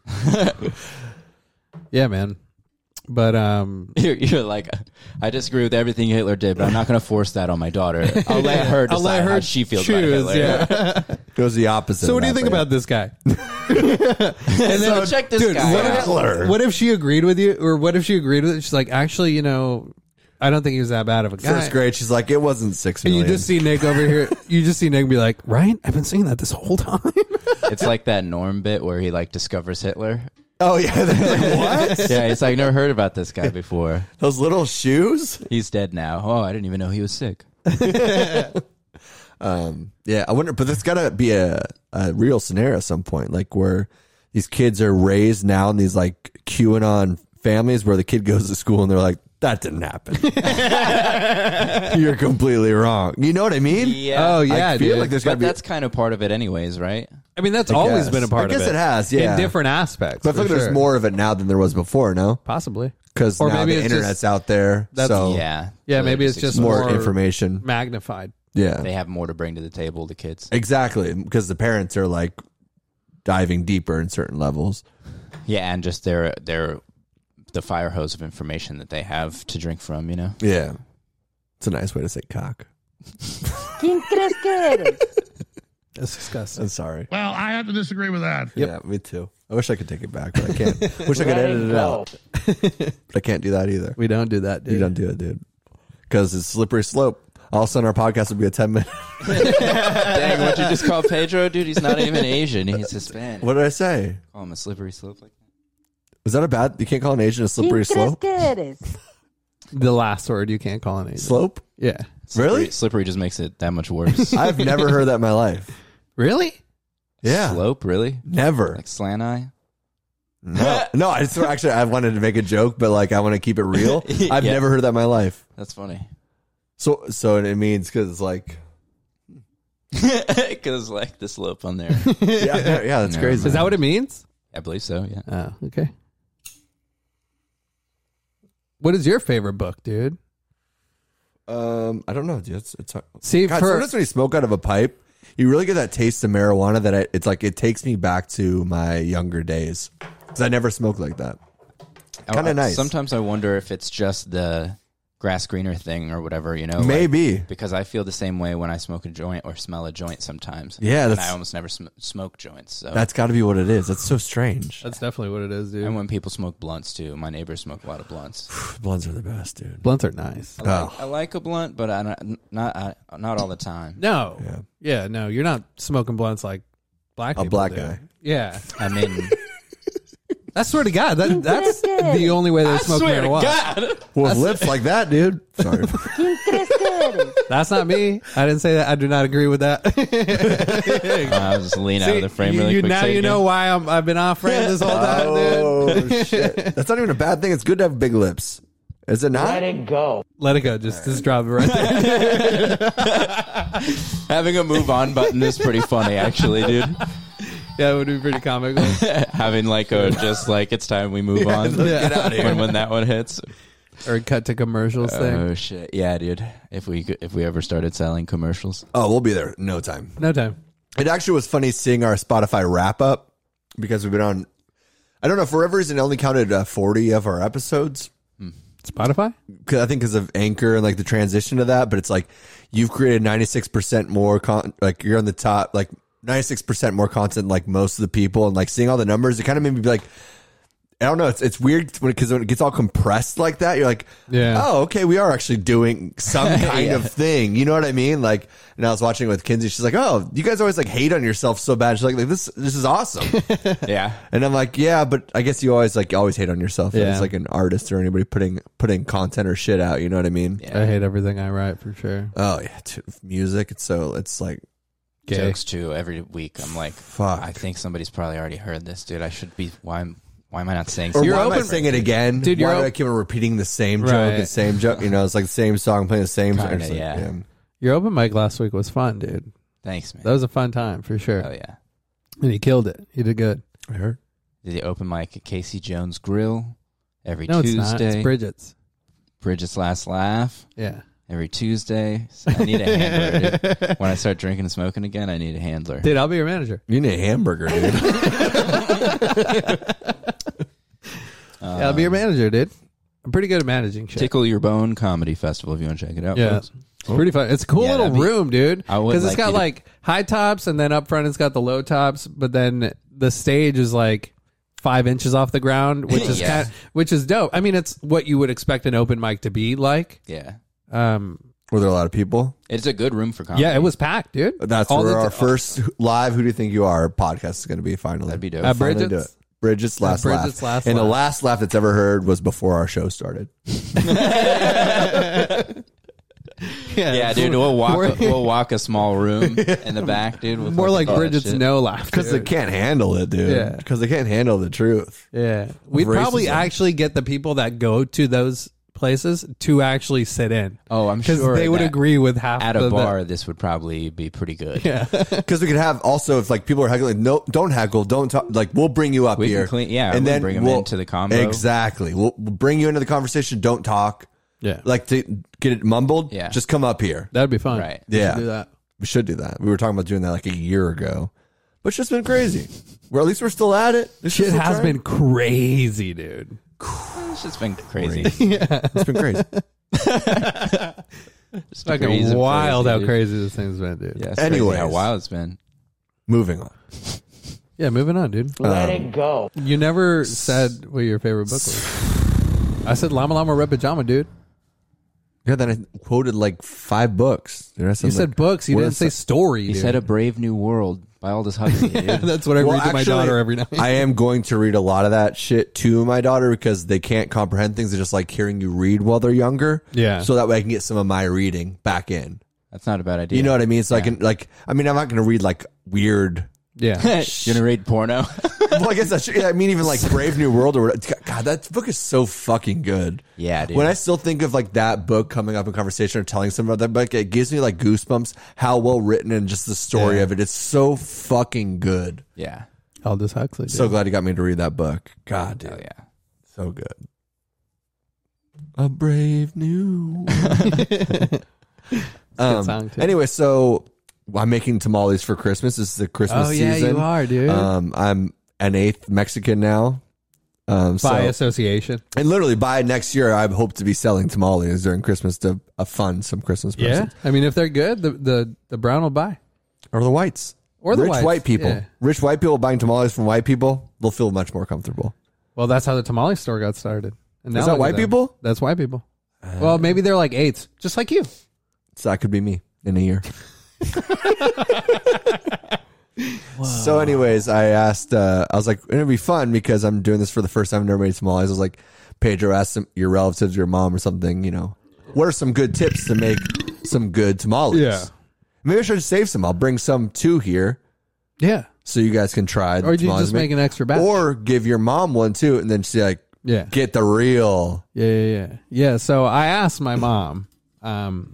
Yeah, man. But um, You're, you're like, I disagree with everything Hitler did, but I'm not going to force that on my daughter. I'll let her decide I'll let her how she feels choose. about Hitler. Yeah. It goes the opposite. So of what do you that, think but about this guy? And then check this dude, guy what out. if, Hitler. what if she agreed with you, or what if she agreed with it? She's like, actually, you know, I don't think he was that bad of a guy. First grade, she's like, it wasn't six And million. you just see Nick over here. You just see Nick be like, right? I've been saying that this whole time. It's like that Norm bit where he like discovers Hitler. oh, yeah. They're like, what? Yeah, it's like, never heard about this guy before. Those little shoes? He's dead now. Oh, I didn't even know he was sick. Um, yeah, I wonder, but there's got to be a, a real scenario at some point, like where these kids are raised now in these like QAnon families where the kid goes to school and they're like, that didn't happen. You're completely wrong. You know what I mean? Yeah. Oh yeah, I feel dude. like there's got to But be. that's kind of part of it anyways, right? I mean, that's I always guess. been a part I guess of it. it has, yeah. in different aspects. But I feel for like there's sure. more of it now than there was before, no? possibly. Because Or now maybe the it's just- internet's out there. that's- So Yeah. Yeah, So maybe they're it's just more, more information. magnified. Yeah. They have more to bring to the table, the kids. Exactly. Because the parents are like diving deeper in certain levels. Yeah, and just their their the fire hose of information that they have to drink from, you know? Yeah. It's a nice way to say cock. ¿Quién crees que eres? That's disgusting. I'm sorry. Well, I have to disagree with that. Yeah, me too. I wish I could take it back, but I can't. Wish I could edit it out. But I can't do that either. We don't do that, dude. You don't do it, dude. Because it's slippery slope. All of a sudden, our podcast would be a ten minute. Dang, what you just call Pedro? Dude, he's not even Asian. He's Hispanic. What did I say? Call him a slippery slope like that. Was that a bad? You can't call an Asian a slippery ¿Quién crees slope? que eres? The last word you can't call an Asian. Slope? Yeah. Slippery, Really? Slippery just makes it that much worse. I've never heard that in my life. Really? Yeah. Slope, really? Never. Like slant eye? No. No, I just actually I wanted to make a joke, but like I want to keep it real. I've Yeah. never heard that in my life. That's funny. So, so it means because it's like, Because like the slope on there. yeah, yeah, that's No. crazy. Is that what it means? I believe so. Yeah. Oh, okay. What is your favorite book, dude? Um, I don't know, dude. It's, it's See, God, for sometimes when you smoke out of a pipe, you really get that taste of marijuana that I, it's like it takes me back to my younger days because I never smoked like that. Kind I- of nice. Sometimes I wonder if it's just the grass greener thing or whatever, you know? like- Maybe. because I feel the same way when I smoke a joint or smell a joint sometimes. Yeah, And that's- I almost never sm- smoke joints. So. That's got to be what it is. That's so strange. that's definitely what it is, dude. And when people smoke blunts too. My neighbors smoke a lot of blunts. Blunts are the best, dude. Blunts are nice. I like, Oh. I like a blunt, but I don't, not I, not all the time. No. Yeah. Yeah, no, you're not smoking blunts like black A people black do. guy. Yeah. I mean, I swear to God, that, that's the only way they smoke marijuana. God. With lips like that, dude. Sorry. ¿Quién crees que eres? That's not me. I didn't say that. I do not agree with that. I'll just lean out of the frame you, really you- quick. now Say it you again. know why I'm, I've been off frame this whole time, dude. Oh shit! That's not even a bad thing. It's good to have big lips. Is it not? Let it go. Let it go. Just, just drop it right there. Having a move on button is pretty funny, actually, dude. Yeah, it would be pretty comical. Having like a just like it's time we move on. Get out of here. When, when that one hits. Or cut to commercials thing. Oh shit! Yeah, dude. If we could- if we ever started selling commercials, Oh, we'll be there in no time. No time. It actually was funny seeing our Spotify wrap up because we've been on. I don't know, for whatever reason, it only counted uh, forty of our episodes. Spotify? Cause I think because of Anchor and like the transition to that, but it's like you've created ninety-six percent more con- like you're on the top, like ninety-six percent more content like most of the people, and like seeing all the numbers, it kind of made me be like, I don't know, it's it's weird when because when it gets all compressed like that, you're like, Yeah. oh, okay, we are actually doing some kind Yeah. of thing, you know what I mean? Like, and I was watching it with Kinsey, she's like, oh, you guys always like hate on yourself so bad. She's like, like this this is awesome. yeah. And I'm like, yeah, but I guess you always like you always hate on yourself Yeah. as like an artist or anybody putting putting content or shit out. You know what I mean? Yeah. I hate everything I write for sure. Oh yeah, t- music. It's so it's like Gay. Jokes too. Every week, I'm like, fuck. I think somebody's probably already heard this, dude. I should be. Why? am- Why am I not saying? Or something? You're why am I open- saying it again? Dude, you're why do op- I keep on repeating the same joke, Right. the same joke? You know, it's like the same song playing the same. Kinda, it's like, yeah. Your open mic last week was fun, dude. Thanks, man. That was a fun time for sure. Oh yeah. And you killed it. You did good. I heard. Did the open mic at Casey Jones Grill every No, it's Tuesday. not. It's Bridget's. Bridget's Last Laugh Yeah. every Tuesday. So I need a handler, dude. When I start drinking and smoking again, I need a handler. Dude, I'll be your manager. You need a hamburger, dude. Yeah, I'll be your manager, dude. I'm pretty good at managing shit. Tickle Your Bone Comedy Festival. If you want to check it out, Yeah. folks. It's pretty fun. It's a cool Yeah, little that'd be- room, dude. I would Because it's like got you to- like high tops, and then up front it's got the low tops. But then the stage is like five inches off the ground, which is Yeah. kind, which is dope. I mean, it's what you would expect an open mic to be like. Yeah, Um, Were there a lot of people? it's a good room for comedy. yeah, it was packed, dude. That's All where the our t- first live Who Do You Think You Are podcast is going to be finally. That'd be dope. At Finally do Bridget's? it. Bridget's last Bridget's laugh. Last and the Laugh. last laugh that's ever heard was before our show started. Yeah, dude, we'll walk. we'll walk a small room in the back, dude. with More fucking like all that Bridget's shit. no laugh. Because they dude. can't handle it, dude. Yeah. Because they can't handle the truth. Yeah, we'd probably racism. actually get the people that go to those places to actually sit in. Oh, I'm Because sure they would that agree with half At the, a the- bar, this would probably be pretty good. Yeah. Because we could have also, if like people are heckling, no, don't heckle, don't talk. Like, we'll bring you up We can here. clean- yeah, and we'll then bring 'em we'll- into the combo. Exactly. We'll, we'll bring you into the conversation. Don't talk. Yeah. Like to get it mumbled. Yeah. Just come up here. That'd be fun. Right. We should Yeah. do that. We should do that. We were talking about doing that like a year ago, but it's just been crazy. Well, at least we're still at it. This Shit is still has trying. been crazy, dude. It's just been crazy. It's been crazy. It's Fucking crazy, wild crazy, how dude. crazy this thing's been, dude. Yeah, it's crazy Anyways. how wild it's been. Moving on. Yeah, moving on, dude. Let Um, it go. You never said what your favorite book was. I said Llama Llama Red Pajama, dude. Yeah, then I quoted like five books. Did I You say, said like, books. You what didn't is say that? story, He dude. said A Brave New World by Aldous Huxley, dude. That's what I Well, read to my actually, daughter every night. I am going to read a lot of that shit to my daughter because they can't comprehend things. They just like hearing you read while they're younger. Yeah. So that way I can get some of my reading back in. That's not a bad idea. You know what I mean? So I Yeah. can like, I mean, I'm not going to read like weird Yeah. You gonna read porno? Well, I guess that's true. Yeah, I mean, even like Brave New World or whatever. God, that book is so fucking good. Yeah, dude. When I still think of like that book coming up in conversation or telling someone about that book, it gives me like goosebumps. How well written and just the story Yeah. of it. It's so fucking good. Yeah. Aldous Huxley. Dude. So glad you got me to read that book. God, dude, Oh yeah. so good. A brave new. um, song, too. Anyway, so I'm making tamales for Christmas. This is the Christmas Oh yeah, season. you are, dude. Um, I'm an eighth Mexican now. Um, so, By association. and literally by next year, I hope to be selling tamales during Christmas to uh, fund some Christmas Yeah. presents. I mean, if they're good, the the, the brown will buy. Or the whites. Or the Rich whites, white people. yeah. Rich white people buying tamales from white people, they'll feel much more comfortable. Well, that's how the tamale store got started. And Is now that look at white them. people? That's white people. Well, maybe they're like eights, just like you. So that could be me in a year. So anyways, I asked, uh, I was like, it'd be fun because I'm doing this for the first time. I've never made tamales. I was like, Pedro, ask some, your relatives, your mom or something, you know, what are some good tips to make some good tamales? Yeah. Maybe I should save some. I'll bring some too here Yeah. so you guys can try. the Or you tamales just I make an extra batch. Or give your mom one too and then she like, Yeah. get the real. Yeah, yeah, yeah. Yeah, so I asked my mom, um,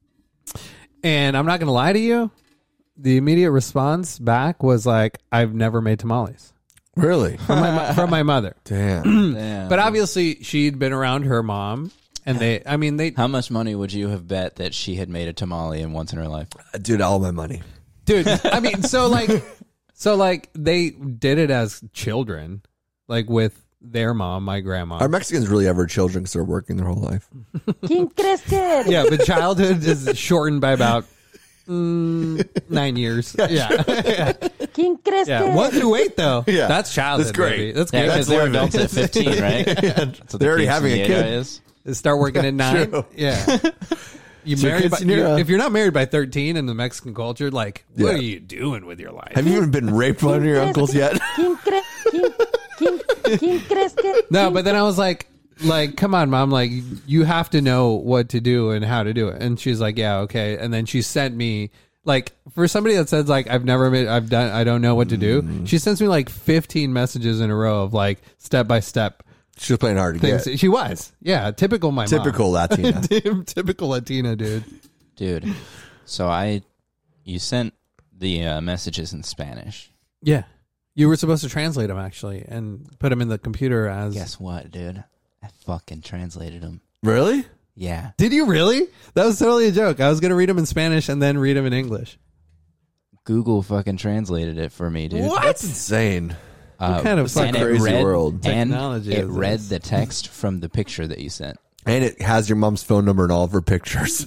and I'm not going to lie to you, the immediate response back was like, I've never made tamales. Really? From my, mo- from my mother. Damn. Damn. But obviously, she'd been around her mom, and they, I mean, they, How much money would you have bet that she had made a tamale in once in her life? Dude, all my money. dude, I mean, so like, so like, they did it as children, like with their mom, my grandma. Are Mexicans really ever children because they're working their whole life? ¿Quién crees que eres? Yeah, but childhood is shortened by about mm, nine years. Yeah. ¿Quién crees que Yeah, eres? one through eight though. Yeah. That's childhood. That's great. Baby. That's Yeah, good. because they're living. adults at fifteen, right? That's what They're already the having a quinceañera kid. Is. Start working at nine. True. Yeah. You So married by, quinceañera. you, if you're not married by thirteen in the Mexican culture, like, what Yeah. are you doing with your life? Have you even been raped by one of your ¿Quién uncles crees yet? que- ¿Quién crees? ¿Quién, quién, quién crees que? No, but then I was like, like, come on, mom, like, you have to know what to do and how to do it. And she's like, yeah, okay. And then she sent me, like, for somebody that says, like, I've never made, I've done, I don't know what to do. She sends me like fifteen messages in a row of like step by step She was playing hard to things. get. She was, yeah, typical my Typical mom. Latina. Typical Latina, dude. Dude. So I, you sent the uh, messages in Spanish. Yeah. You were supposed to translate them actually and put them in the computer as. Guess what, dude? I fucking translated them. Really? Yeah. Did you really? That was totally a joke. I was going to read them in Spanish and then read them in English. Google fucking translated it for me, dude. That's insane. Uh, kind of It's a and it crazy read- world. And Technology it is read this. the text from the picture that you sent. And it has your mom's phone number and all of her pictures.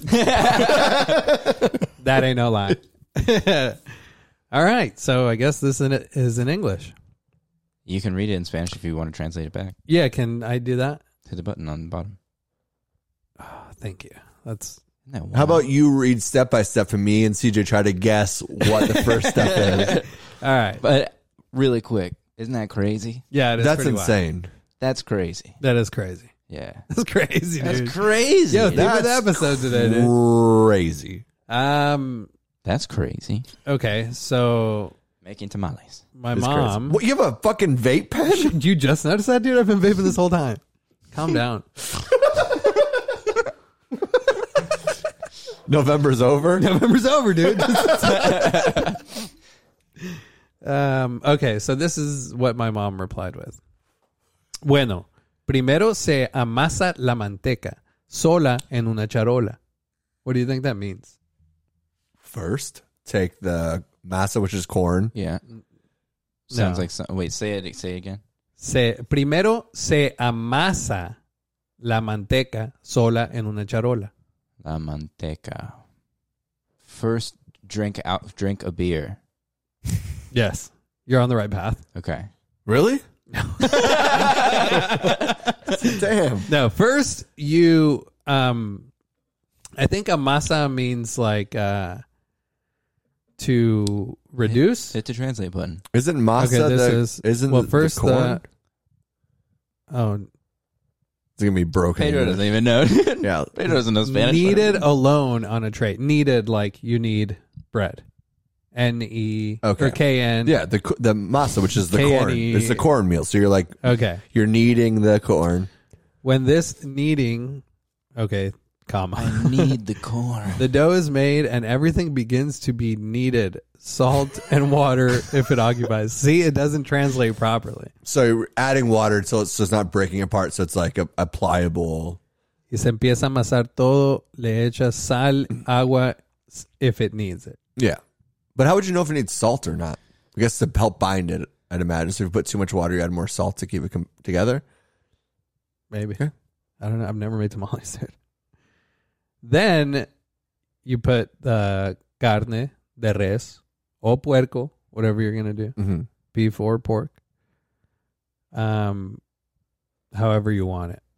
That ain't no lie. All right. So I guess this in- is in English. You can read it in Spanish if you want to translate it back. Yeah. Can I do that? Hit the button on the bottom. Oh, thank you. That's Isn't that How wild? about you read step by step for me and C J try to guess what the first step is? all right. But really quick, isn't that crazy? Yeah. It is That's pretty wild. insane. That's crazy. That is crazy. Yeah. That's crazy, That's dude. crazy. Yo, think of the That's episode today, dude. Crazy. Um. That's crazy. Okay. So Making tamales. my It's mom. crazy. What, you have a fucking vape pen? Did you just notice that, dude? I've been vaping this whole time. Calm down. November's over. November's over, dude. um, okay, so this is what my mom replied with. Bueno, primero se amasa la manteca sola en una charola. What do you think that means? First, take the masa, which is corn. Yeah. Sounds No. like some, wait, say it say it again. Se, primero se amasa la manteca sola en una charola. La manteca. First drink out drink a beer. Yes, you're on the right path. Okay. Really? Damn. No, first you um I think amasa means like uh to reduce. Hit the translate button. Isn't masa Okay, this the, is- isn't well, the first corn? the- Oh, It's gonna be broken. Pedro English. doesn't even know. Yeah. Pedro doesn't know Spanish. needed alone on a tray. Needed like you need bread. N E Okay. or K N. Yeah, the the masa, which is the K N corn. E. It's the corn meal. So you're like, Okay. you're kneading the corn. When this kneading, okay, comma. I need the corn. The dough is made and everything begins to be kneaded. Salt and water if it occupies. See, it doesn't translate properly. So you're adding water so it's just not breaking apart. So it's like a, a pliable. Y se empieza a amasar todo, le echas sal, agua if it needs it. Yeah. But how would you know if it needs salt or not? I guess to help bind it, I'd imagine. So if you put too much water, you add more salt to keep it com- together. Maybe. Okay. I don't know. I've never made tamales, dude. Then you put the carne de res o puerco, whatever you're going to do, Mm-hmm. beef or pork, um, however you want it.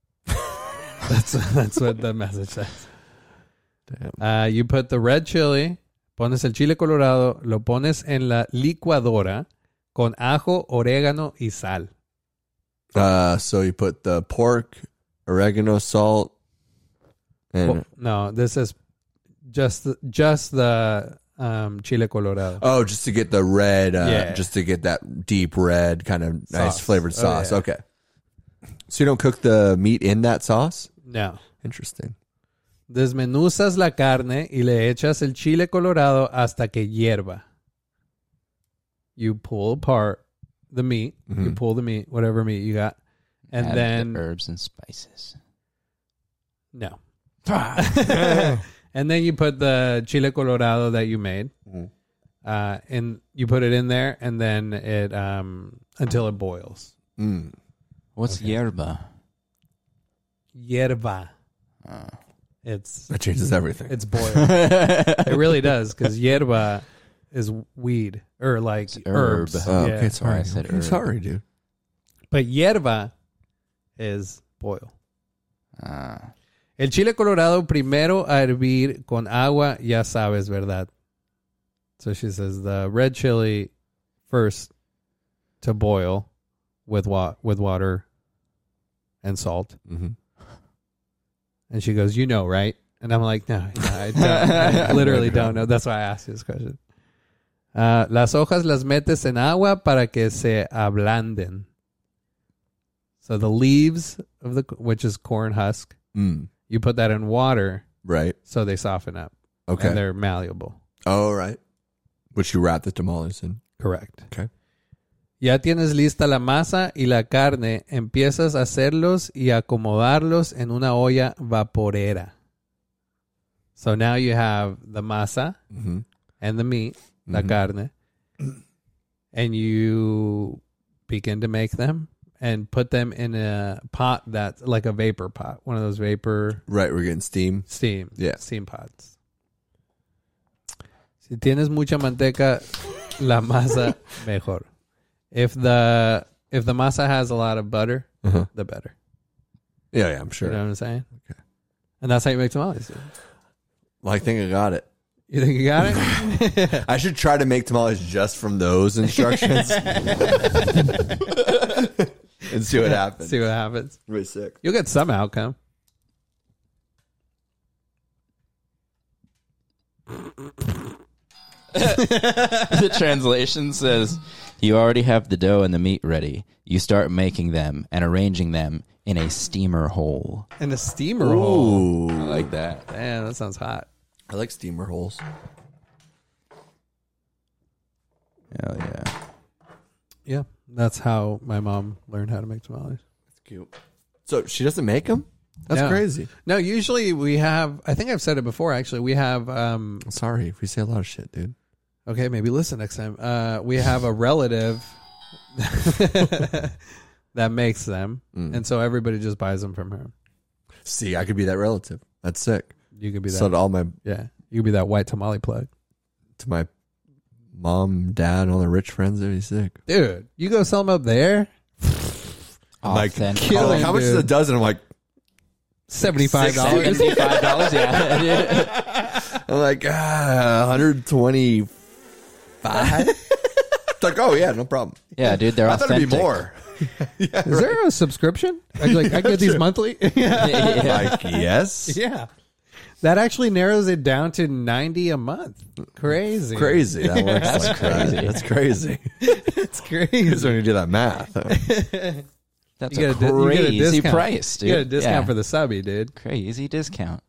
that's that's what the message says. Damn. Uh, you put the red chili, pones el chile colorado, lo pones en la licuadora con ajo, orégano y sal. Uh, so you put the pork, oregano, salt, and Oh, no, this is just the, just the um, chile colorado. oh, just to get the red, uh, Yeah. just to get that deep red kind of nice Sauce. flavored Oh, sauce. yeah. Okay. So you don't cook the meat in that sauce? No. Interesting. Desmenuzas la carne y le echas el chile colorado hasta que hierva. You pull apart the meat. Mm-hmm. You pull the meat, whatever meat you got. And Add then... the herbs and spices. No. And then you put the chile colorado that you made. Mm-hmm. Uh, and you put it in there and then it... um until it boils. Mm. What's yerba? Hierva. Oh. It's... That changes everything. It's boiled. It really does, because hierba is weed or like It's herb. herbs. Oh, Yeah. okay, sorry. I said Okay, herb. sorry, dude. But hierba is boil. Ah. El chile colorado primero a hervir con agua, ya sabes, ¿verdad? So she says the red chili first to boil with wa- with water and salt. Mm-hmm. And she goes, you know, right? And I'm like, no, no I, don't, I literally don't know. That's why I asked you this question. Uh, las hojas las metes en agua para que se ablanden. So the leaves of the, which is corn husk, Mm. you put that in water Right. so they soften up. Okay. And they're malleable. Oh, right. Which you wrap the tamales in. Correct. Okay. Ya tienes lista la masa y la carne. Empiezas a hacerlos y acomodarlos en una olla vaporera. So now you have the masa Mm-hmm. and the meat, la Mhm. carne, and you begin to make them and put them in a pot that's like a vapor pot, one of those vapor Right, we're getting steam. steam, Yeah. steam pots. Si tienes mucha manteca, la masa mejor. If the if the masa has a lot of butter, Uh-huh. the better. Yeah, yeah, I'm sure. You know what I'm saying? Okay. And that's how you make tamales. Dude. Well, I think I got it. You think you got it? I should try to make tamales just from those instructions and see what happens. See what happens. Really sick. You'll get some outcome. The translation says, you already have the dough and the meat ready. You start making them and arranging them in a steamer hole. And a steamer hole. I Ooh. like that. Man, that sounds hot. I like steamer holes. Hell yeah. Yeah, that's how my mom learned how to make tamales. That's cute. So she doesn't make them? That's No. crazy. No, usually we have, I think I've said it before, actually. We have, um, I'm sorry if we say a lot of shit, dude. okay, maybe listen next time. Uh, we have a relative that makes them. Mm. And so everybody just buys them from her. See, I could be that relative. That's sick. You could be that. So to all my Yeah, you could be that white tamale plug. to my mom, dad, and all the rich friends, that'd be sick. Dude, you go sell them up there? Like, Authentic. oh, like, how much is dude. a dozen? I'm like, seventy-five dollars. seventy-five dollars, yeah. I'm like, ah, one hundred twenty-five. It's like, oh yeah, no problem. Yeah, dude, they're I thought authentic. it'd be more. Yeah, Is there a subscription? I like I get these monthly. Yeah. like, yes. Yeah. That actually narrows it down to ninety a month. Crazy. Crazy. That works. That's like that. crazy. That's crazy. It's crazy. Because when you do that math. That's You a get a di- you get a crazy discount. price, dude. You get a discount Yeah. for the subby, dude. Crazy discount.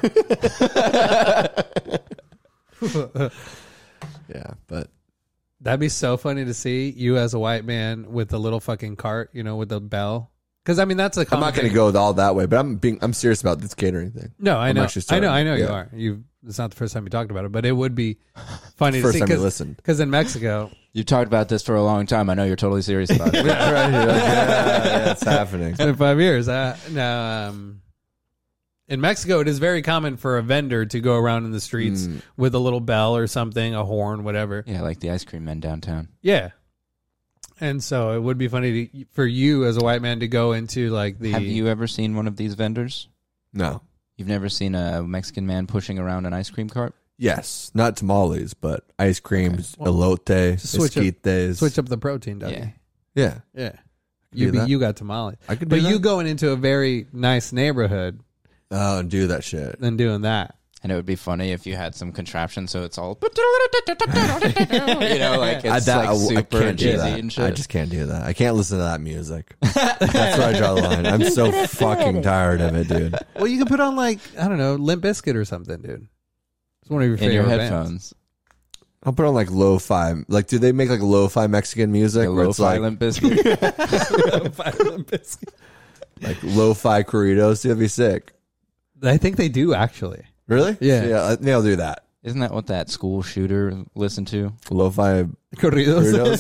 Yeah, but That'd be so funny to see you as a white man with the little fucking cart, you know, with the bell. Because I mean, that's a. I'm not going to go all that way. But I'm being I'm serious about this catering thing. No, I I'm know. actually I know. starting. I know you Yeah. are. You. It's not the first time you talked about it, but it would be funny First to see. time you Cause, listened. Because in Mexico, You've talked about this for a long time. I know you're totally serious about it. Yeah, right here. Like, yeah, yeah, it's happening. it's been five years. Uh, now, um, in Mexico, it is very common for a vendor to go around in the streets Mm. with a little bell or something, a horn, whatever. Yeah, like the ice cream men downtown. Yeah. And so it would be funny to, for you as a white man to go into like the. Have you ever seen one of these vendors? No. You've never seen a Mexican man pushing around an ice cream cart? Yes, not tamales, but ice creams, Well, elote, switch up- esquites. switch up the protein, doesn't Yeah. you? Yeah, Yeah. do You be, that. you got tamales. I could do But that. you going into a very nice neighborhood Oh, and do that shit. and doing that. And it would be funny if you had some contraption so it's all, you know, like I, it's that, like I, I super can't do cheesy that. and shit. I just can't do that. I can't listen to that music. That's where I draw the line. I'm so fucking tired of it, dude. Well, you can put on like, I don't know, Limp Bizkit or something, dude. It's one of your in favorite your bands. headphones. I'll put on like lo-fi. Like, do they make like lo-fi Mexican music? Like where it's lo-fi like, Limp Bizkit. Limp Bizkit. like lo-fi corridos? That'd be sick. I think they do actually. Really? Yeah. Yeah, maybe I'll do that. Isn't that what that school shooter listened to? Lo-fi Corridos.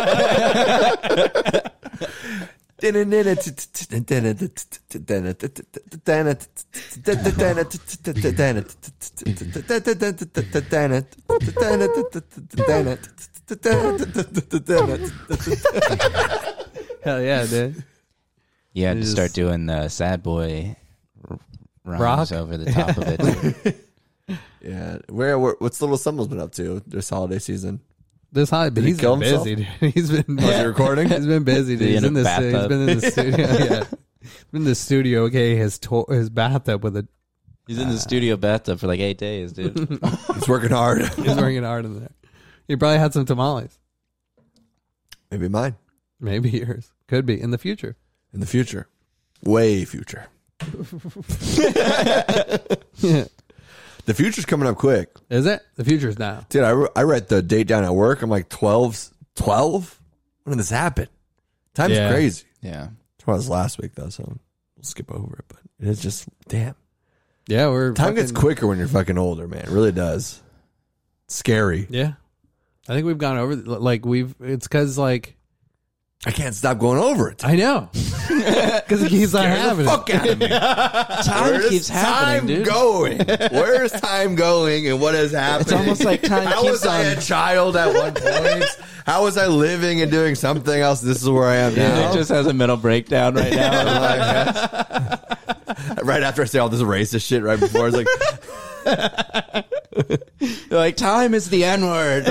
Hell yeah, dude. You had It to is- start doing the sad boy r- rhymes Rock? over the top of it. Yeah, where, where what's Little Summer's been up to this holiday season? This high, but Did he he's kill been himself? busy, dude. He's been Was he recording? He's been busy, dude. Is he He's in in a the stu- he's bathtub? been in the studio. Yeah, he's been in the studio. Okay, his to- his bathtub with a. He's in the studio bathtub for like eight days, dude. He's working hard. He's working hard in there. He probably had some tamales. Maybe mine Maybe yours. Could be in the future. in the future, way future. Yeah. The future's coming up quick. Is it? The future's now. Dude, I, I read the date down at work. I'm like, twelve? twelve? When did this happen? Time's Yeah. crazy. Yeah. It was last week, though, so we'll skip over it. But it is just, damn. Yeah, we're Time gets fucking- quicker when you're fucking older, man. It really does. It's scary. Yeah, I think we've gone over. Like we've. It's because like I can't stop going over it. I know because it keeps on happening. Fuck out of me. Time Where keeps is happening, time dude. going? Where is time going and what is happening? It's almost like time How keeps was I on- a child at one point? How was I living and doing something else? This is where I am now. It just has a mental breakdown right now. Right after I say all this racist shit right before, it's like, They're like, time is the N word.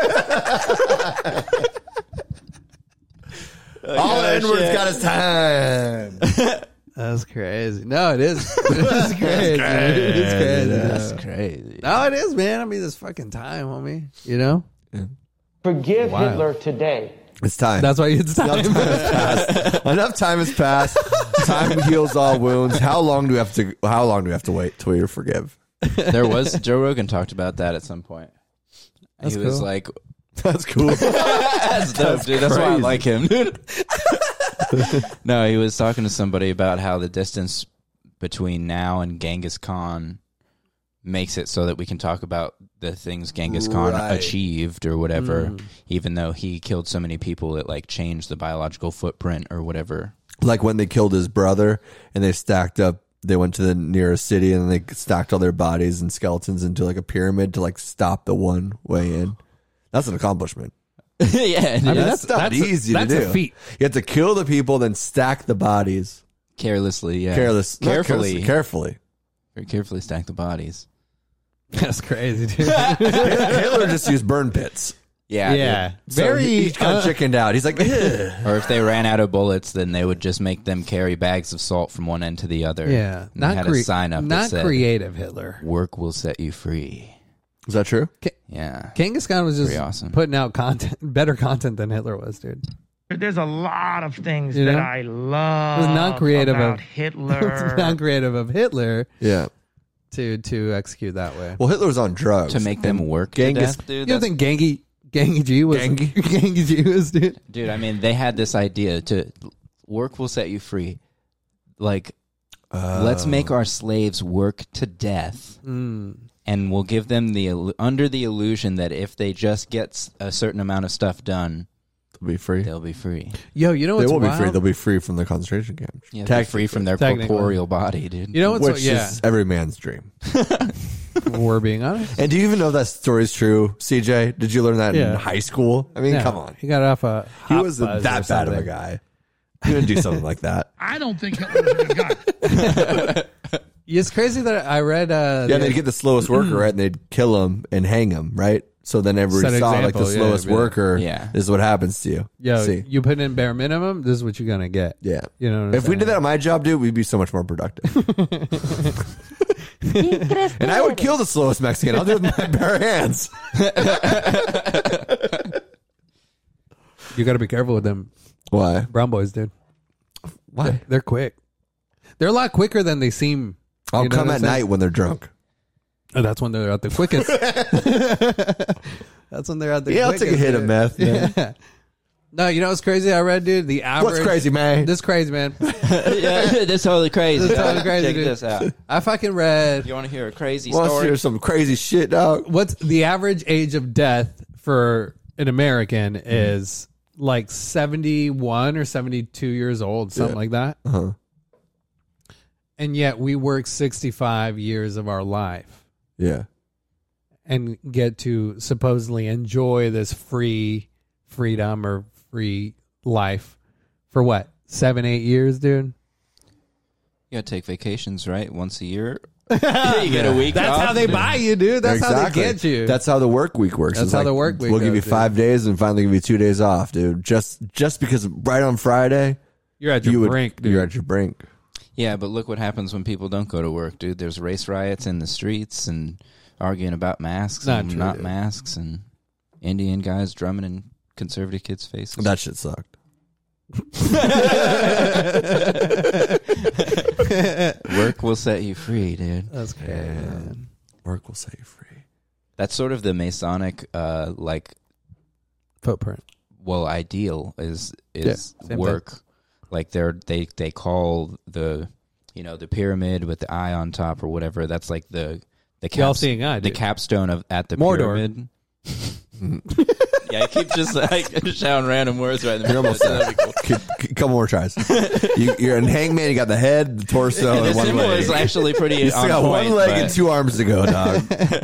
all the N-words got his time. That's crazy. No, it is. It's crazy. It is crazy. That's No. crazy. No, it is, man. I mean, this fucking time, homie. You know, Forgive Wow. Hitler today. It's time. that's why it's time. Enough time has passed. Enough time has passed. Time heals all wounds. How long do we have to? How long do we have to wait till we forgive? There was Joe Rogan talked about that at some point. That's he was cool. like, That's cool. "That's dope, dude. That's why I crazy. like him, dude." No, he was talking to somebody about how the distance between now and Genghis Khan makes it so that we can talk about the things Genghis Khan Right. achieved or whatever, Mm. even though he killed so many people, it like changed the biological footprint or whatever. Like when they killed his brother and they stacked up. They went to the nearest city and they stacked all their bodies and skeletons into like a pyramid to like stop the one way in. That's an accomplishment. Yeah, I mean, That's that's not that's easy a, to that's do. a feat. You have to kill the people, then stack the bodies carelessly, yeah, careless, not carefully, careless- carefully. very carefully stack the bodies. That's crazy, dude. Hitler just used burn pits. Yeah, yeah, dude. So very. he, he kind of uh, chickened out. He's like, "Ugh." Or if they ran out of bullets, then they would just make them carry bags of salt from one end to the other. yeah, And not they had crea- a sign up not that said, creative Hitler. "Work will set you free." Is that true? Yeah. Genghis Khan was just Pretty awesome. putting out content, better content than Hitler was, dude. There's a lot of things You that know? I love It was non-creative about of Hitler. It's non-creative of Hitler Yeah. to to execute that way. Well, Hitler was on drugs. To make them work Genghis- to death, dude. You don't that's- think Genghis Genghis G was Genghis? Genghis G was, dude? Dude, I mean, they had this idea to work will set you free. Like, Uh, let's make our slaves work to death, Mm. and we'll give them the illu- under the illusion that if they just get s- a certain amount of stuff done, they'll be free. they'll be free. Yo, you know They what's will be wild? free. They'll be free from the concentration camps. Yeah, they're free from their Technically. corporeal body, dude. You know what's Which yeah? is every man's dream. We're being honest. And do you even know that story is true, C J? Did you learn that Yeah. in high school? I mean, Yeah, come on. he got off a. He Hot wasn't Fuzz that or bad of a something. guy. He didn't do something like that. I don't think Hitler was a good guy. It's crazy that I read. Uh, Yeah, the- they'd get the slowest worker, right? And they'd kill him and hang him, right? So then everybody Set saw like example, the yeah, slowest it'd be like- worker Yeah. this is what happens to you. Yo, See? you put in bare minimum. This is what you're gonna get. Yeah. You know what I'm If we saying? did that on my job, dude, we'd be so much more productive. ¿Quién crees que And I would eres? kill the slowest Mexican. I'll do it with my bare hands. you got to be careful with them Why? brown boys, dude. Why? They're quick. They're a lot quicker than they seem. I'll You know come what at I'm saying? night when they're drunk. Oh, that's when they're at the quickest. That's when they're at the Yeah, I'll quickest. take a hit of dude. meth. Man. Yeah. No, you know what's crazy? I read, dude. The average. What's crazy, man? This crazy, man. yeah, that's totally crazy. That's totally dog. crazy, Check dude. this out. I fucking read. You want to hear a crazy Wants to story? hear some crazy shit, dog. What's the average age of death for an American is like seventy-one or seventy-two years old, something Yeah. like that. Uh-huh. And yet we work sixty-five years of our life Yeah. and get to supposedly enjoy this free freedom or free life for what? Seven, eight years, dude? You gotta take vacations, right? Once a year. you get a week That's off, how they dude. buy you, dude. That's Exactly. how they get you. That's how the work week works. That's It's how like, the work week We'll give you goes, five days and finally give you two days off, dude. Just just because right on Friday You're at your you would brink, dude. you're at your brink. Yeah, but look what happens when people don't go to work, dude. There's race riots in the streets and arguing about masks Not and true, not dude. masks and Indian guys drumming in conservative kids' faces. That shit sucked. Work will set you free, dude. That's crazy. Man. Work will set you free. That's sort of the Masonic, uh, like, Footprint. well, ideal is is Yeah, same work. Like they're they they call the you know the pyramid with the eye on top or whatever. That's like the the The all caps, seeing eye, the dude. capstone of at the Mordor. pyramid. Yeah, I keep just like shouting random words right in the You're middle. almost there. That'd be cool. Keep, keep- couple more tries. You, you're in Hangman. You got the head, the torso, The and one symbol leg. is actually pretty You still on got point. one leg but- and two arms to go, dog.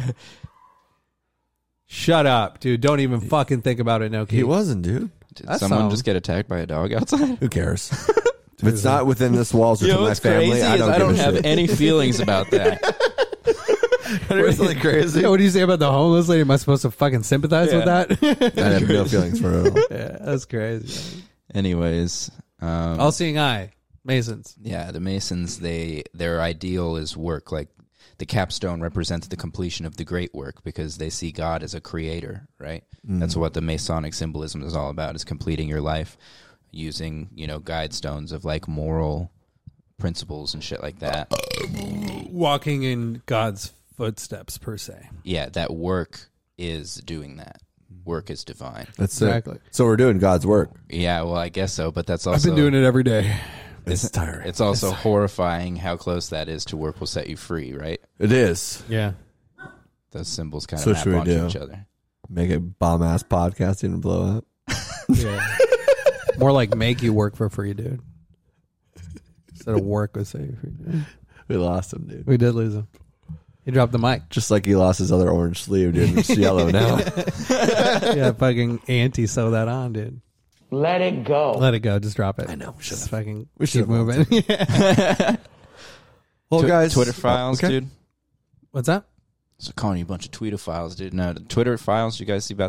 Shut up, dude. Don't even fucking think about it, no, He wasn't, dude. Did That's someone some- just get attacked by a dog outside? Who cares? If it's not within this walls or You to know my what's family, crazy I is don't, I give don't a have shit. any feelings about that. It's really crazy. Yeah, what do you say about the homeless lady? Am I supposed to fucking sympathize with that? I have no feelings for it at all. Yeah, that's crazy. Anyways, um, All seeing eye. Masons. yeah, the Masons, they their ideal is work. Like the capstone represents the completion of the great work because they see God as a creator, right? That's what the Masonic symbolism is all about: is completing your life using, you know, guide stones of like moral principles and shit like that. Walking in God's footsteps, per se. Yeah, that work is doing that. Work is divine. That's Exactly. it. So we're doing God's work. Yeah, well, I guess so, but that's also I've been doing it every day. It's tiring. It's also horrifying how close that is to work will set you free, right? It is. Yeah. Those symbols kind So of should map we onto do? each other. Make a bomb ass podcast and blow up. Yeah. More like make you work for free, dude. Instead of work with say free. Dude. We lost him, dude. We did lose him. He dropped the mic. Just like he lost his other orange sleeve, dude. It's yellow now. Yeah, fucking auntie sew that on, dude. Let it go. Let it go. Just drop it. I know, we Just should've. fucking We keep should've moving. Yeah. Well, Twi- guys, Twitter files, okay. dude. What's that? So calling you a bunch of Twitter files, dude. No, the Twitter files. You guys see about that?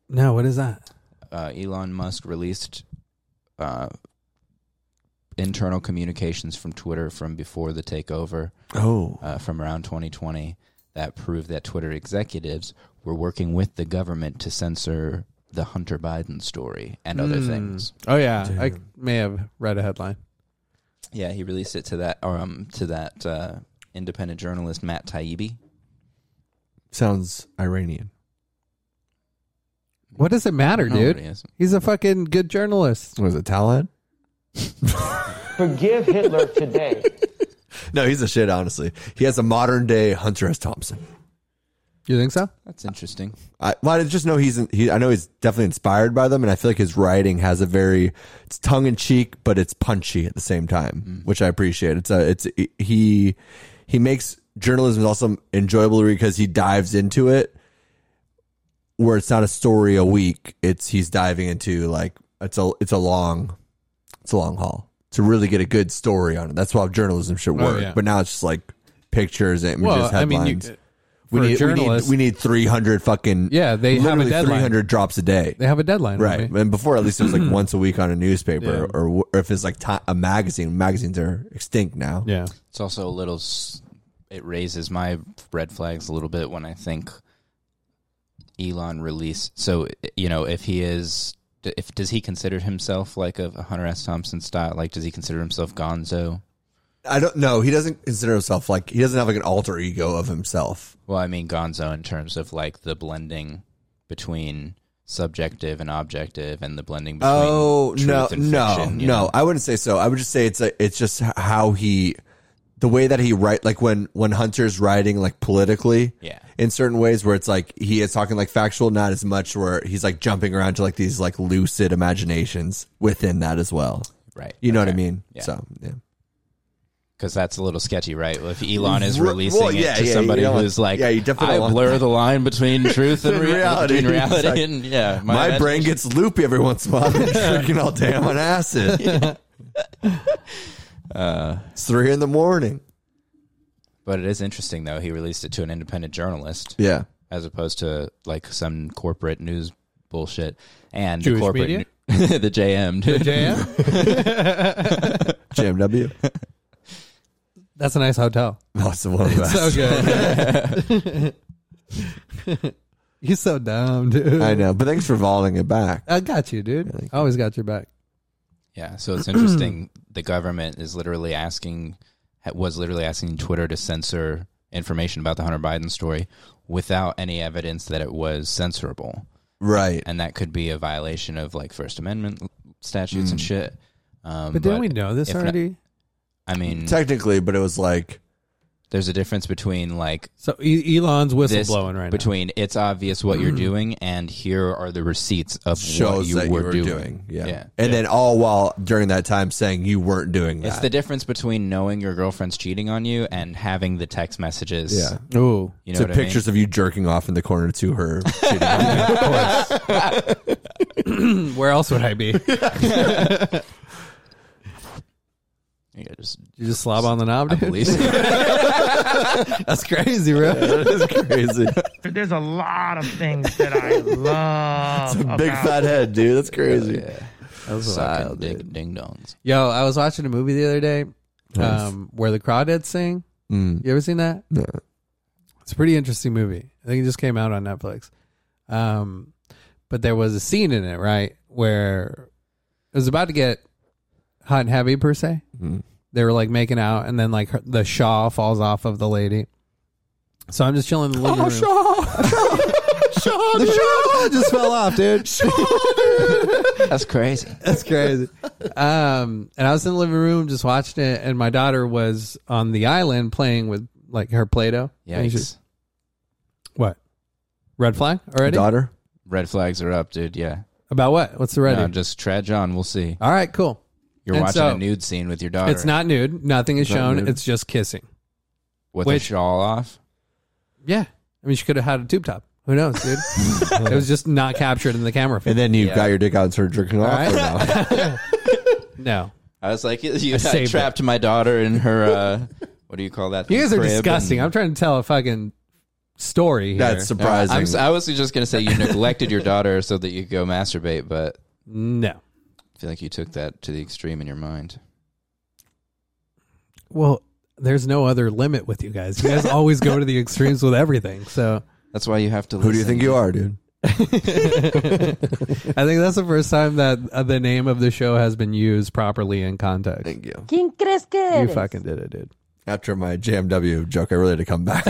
No, what is that? Uh, Elon Musk released uh, internal communications from Twitter from before the takeover, Oh. uh, from around twenty twenty, that proved that Twitter executives were working with the government to censor the Hunter Biden story and other Mm. things. Oh yeah, I may have read a headline. Yeah, he released it to that um to that uh, independent journalist Matt Taibbi. Sounds Iranian. What does it matter, No, dude? it isn't. He's a fucking good journalist. Was it Talad? Forgive Hitler today. No, he's a shit, honestly. He has a modern day Hunter S. Thompson. You think so? That's interesting. I, well, I just know he's, in, he, I know he's definitely inspired by them, and I feel like his writing has a very, it's tongue in cheek, but it's punchy at the same time, Mm. which I appreciate. It's a, it's, he, he makes journalism also enjoyable because he dives into it where it's not a story a week. It's, he's diving into like, it's a, it's a long, it's a long haul to really get a good story on it. That's why journalism should work. Oh, yeah. But now it's just like pictures, images, Well, I mean, headlines. you, we for a need, we need, journalist- we need three hundred fucking, Yeah, they have a literally deadline. three hundred drops a day. they have a deadline, Right. homie. And before, at least it was like once a week on a newspaper, Yeah. or, or if it's like ti a magazine. Magazines are extinct now. Yeah. It's also a little. s- It raises my red flags a little bit when I think Elon released. So you know, if he is, if does he consider himself like a, a Hunter S. Thompson style? Like, does he consider himself Gonzo? I don't know. He doesn't consider himself like, he doesn't have like an alter ego of himself. Well, I mean Gonzo in terms of like the blending between subjective and objective, and the blending between Oh, truth no, and no, fiction, you no. know? I wouldn't say so. I would just say it's a, it's just how he, the way that he write, like when, when Hunter's writing like politically, Yeah. in certain ways where it's like he is talking like factual, not as much where he's like jumping around to like these like lucid imaginations within that as well. Right. You know what I Okay. mean? Yeah. So, yeah. Because that's a little sketchy, right? If Elon is Well, releasing yeah, it to yeah, somebody you don't who's want- like, yeah, you definitely I don't want blur that. the line between truth and rea- Reality. between reality, Exactly. and yeah, My, brain imagination- gets loopy every once in a while. I'm drinking all day. I'm on acid. Uh, It's three in the morning. but it is interesting though. He released it to an independent journalist, Yeah. as opposed to like some corporate news bullshit. And Jewish the corporate, media? nu- the J M, dude. J M? J M W. That's a nice hotel. That's the one of the So good. You're so dumb, dude. I know. But thanks for volleying it back. I got you, dude. thank I always got your back. Yeah, so it's interesting. The government is literally asking, was literally asking Twitter to censor information about the Hunter Biden story without any evidence that it was censorable. Right. And that could be a violation of like First Amendment statutes and shit. Um, But didn't we know this if not- already? I mean, Technically, but it was like, there's a difference between like So e- Elon's this, whistleblowing right between it's obvious what you're doing and here are the receipts of what shows you that were, you were doing. doing. Yeah. Yeah. And then all while during that time saying you weren't doing that. It's the difference between knowing your girlfriend's cheating on you and having the text messages. Yeah. now. Ooh. You know So what pictures I of you jerking off in the corner to her. cheating on you. Where else would I be? mean? Yeah, just You just slob on the knob, I dude? believe so. That's crazy, bro. That is crazy. There's a lot of things that I love It's a big about fat head, dude. That's crazy. That's Sucking wild, ding, dude. ding dongs. Yo, I was watching a movie the other day Nice. um, where the crawdads sing. Mm. You ever seen that? No. It's a pretty interesting movie. I think it just came out on Netflix. Um, but there was a scene in it, right, where it was about to get hot and heavy, per se. Mm. They were like making out, and then like her, the shawl falls off of the lady. So I'm just chilling in the living room. Shaw, The shawl just fell off, dude. That's crazy. That's crazy. Um, and I was in the living room just watching it, and my daughter was on the island playing with like her Play-Doh. And she- Yikes. What? Red flag already? daughter. Red flags are up, dude. Yeah. About what? What's the ready? No, just trudge on. We'll see. All right, cool. You're And watching so- a nude scene with your daughter. It's not nude. Nothing is Not shown. nude. It's just kissing. with which- a shawl off. Yeah. I mean, she could have had a tube top. Who knows, dude? It was just not captured in the camera feed. And then you Yeah. got your dick out and started jerking off. All or right. no? No. I was like, you I saved trapped my daughter in her. Uh, what do you call that? You guys are crib disgusting. and- I'm trying to tell a fucking story here. That's surprising. I'm, s- I was just gonna say you neglected your daughter so that you could go masturbate, but No. I feel like you took that to the extreme in your mind. Well, there's no other limit with you guys. You guys always go to the extremes with everything. So That's why you have to. Who do you listen. think you are, dude? I think that's the first time that uh, the name of the show has been used properly in context. Thank you. ¿Quién crees que You eres? fucking did it, dude. After my J M W joke, I really had to come back.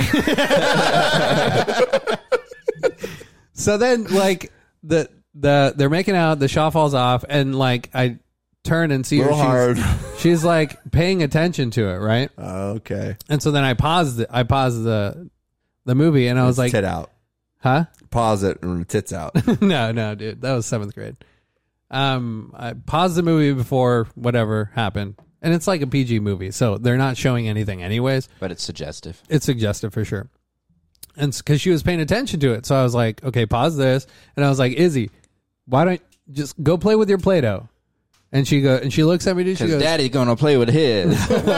So then, like the the they're making out, the shaw falls off, and like I turn and see her. Little She's, hard. she's like paying attention to it, right? Okay. And so then I paused it. I paused the the movie, and I was It's like, tit out. "Huh? Pause it and tits out. no, no, dude. That was seventh grade." Um, I paused the movie before whatever happened, and it's like a P G movie, so they're not showing anything, anyways. But it's suggestive. It's suggestive for sure. And because she was paying attention to it. So I was like, okay, pause this. And I was like, Izzy, why don't you just go play with your Play-Doh? And she go and she looks at me, dude. She Because goes, Daddy's gonna play with his.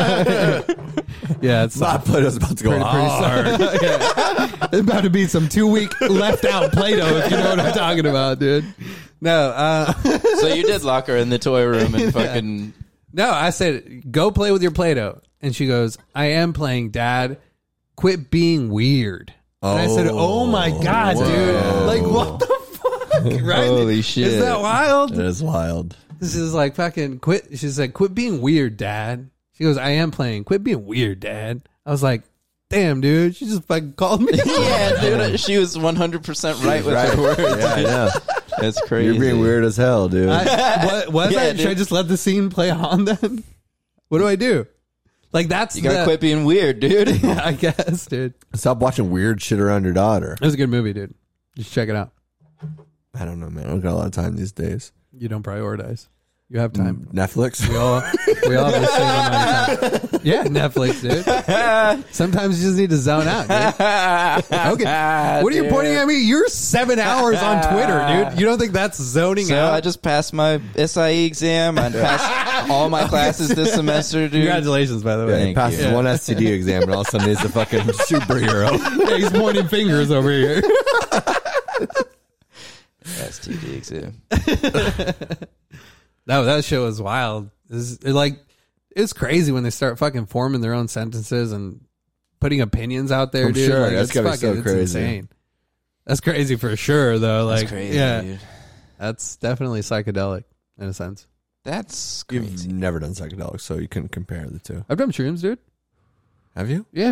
yeah, it's My Play-Doh's about to go pretty, pretty hard. sorry. Yeah. It's about to be some two week left out Play-Doh, if you know what I'm talking about, dude. No, uh, So you did lock her in the toy room and fucking. no, I said, go play with your Play-Doh. And she goes, I am playing, Dad. Quit being weird. And I said, oh my God, dude. Like, what the fuck? Right? Holy shit. Is that wild? It is wild. This is like fucking quit. She's like, quit being weird, Dad. She goes, I am playing. Quit being weird, Dad. I was like, damn, dude. She just fucking called me. Yeah, dude. She was one hundred percent right with Right. her words. Yeah, I know. That's crazy. You're being weird as hell, dude. I, what, was Yeah, I? Should I dude. just let the scene play on then? What do I do? Like, that's You gotta the, quit being weird, dude. Yeah, I guess, dude. Stop watching weird shit around your daughter. It was a good movie, dude. Just check it out. I don't know, man. I don't got a lot of time these days. You don't prioritize. You have time. Netflix. We all, we all have the same amount of time. Yeah, Netflix, dude. Sometimes you just need to zone out, dude. Okay. What are you pointing at me? You're seven hours on Twitter, dude. You don't think that's zoning So out? I just passed my S I E exam. I passed all my classes this semester, dude. Congratulations, by the Yeah, way. he passes you. one S T D exam and all of a sudden he's a fucking superhero. Yeah, he's pointing fingers over here. S T D exam. No, that show is wild. It's it like it's crazy when they start fucking forming their own sentences and putting opinions out there, I'm dude. sure. Like, That's it's gotta be fucking, so it's crazy. insane. That's crazy for sure, though. Like, That's crazy, yeah, dude. that's definitely psychedelic in a sense. That's You've crazy. never done psychedelics, so you couldn't compare the two. I've done shrooms, dude. Have you? Yeah,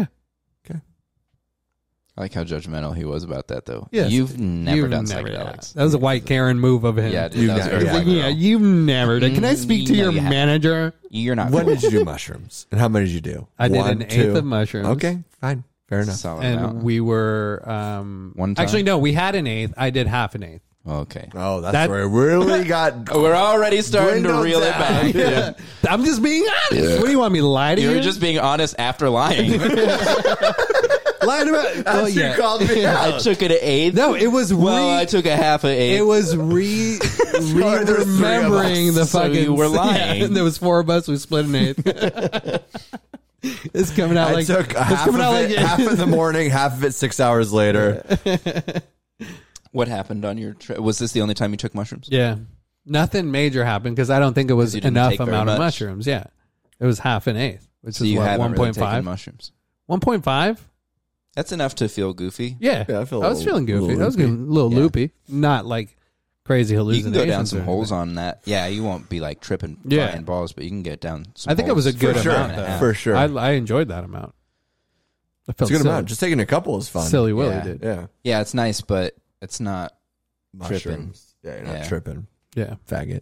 I like how judgmental he was about that, though. Yes. You've never You've done never psychedelics. That was a white Karen move of him. Yeah, dude. You've That was never- very yeah. white Like, yeah, girl. you've never done. Can I Mm, speak to you know your you have. manager? You're not. When did you do mushrooms? And how many did you do? I did One, an eighth two? of mushrooms. Okay, fine. Fair enough. Solid And amount. we were um One time? actually no, we had an eighth. I did half an eighth. Okay. Oh, that's That- where it really got. We're already starting to Dwindled reel it down. back. Yeah. I'm just being honest. What do you want me to lie to You you? were just being honest after lying. lying about. Well, That's you yeah. called me I out. took it an eighth. No, it was re- Well, I took a half an eighth. it was re, re there's three of remembering us, the so fucking. you were lying. Yeah, there was four of us. We split an eighth. It's coming out I like took it's half of coming out it like half in the morning, half of it six hours later. What happened on your trip? Was this the only time you took mushrooms? Yeah, nothing major happened because I don't think it was 'Cause you didn't enough take very amount of much. mushrooms. Yeah, it was half an eighth, which So is you what haven't one really point taken five. mushrooms. One point five. That's enough to feel goofy. Yeah, Yeah, I feel a I was little- feeling goofy. little I was loopy. getting a little Yeah. loopy, not like crazy You hallucinations. can go down some or holes anything. on that. Yeah, you won't be like tripping, Yeah. flying balls, but you can get down some I think it was a holes good for sure. amount. and a though. half. For sure. I, I enjoyed that amount. I It's felt a good silly. amount. Just taking a couple is fun. Silly Willy Yeah. did. Yeah. Yeah, it's nice, but it's not. Mushrooms. Yeah, you're not Yeah. tripping. Yeah. Faggot.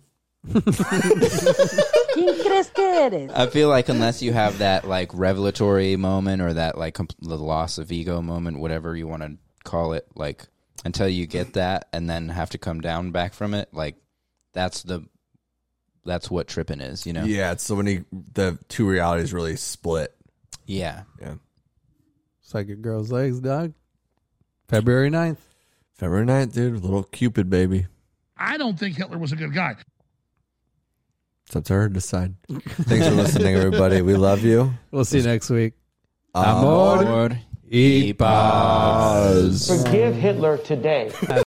¿Quién crees que eres? I feel like unless you have that like revelatory moment or that like comp- the loss of ego moment, whatever you want to call it, like until you get that and then have to come down back from it, like that's the that's what tripping is, you know? Yeah, it's so when he, the two realities really split. Yeah. Yeah. Psychic Girl's Legs, dog. February ninth. February ninth, dude. Little Cupid baby. I don't think Hitler was a good guy. It's up to her to decide. Thanks for listening, everybody. We love you. We'll see you next week. Amor. Amor. Eat pause. Forgive Hitler today. That's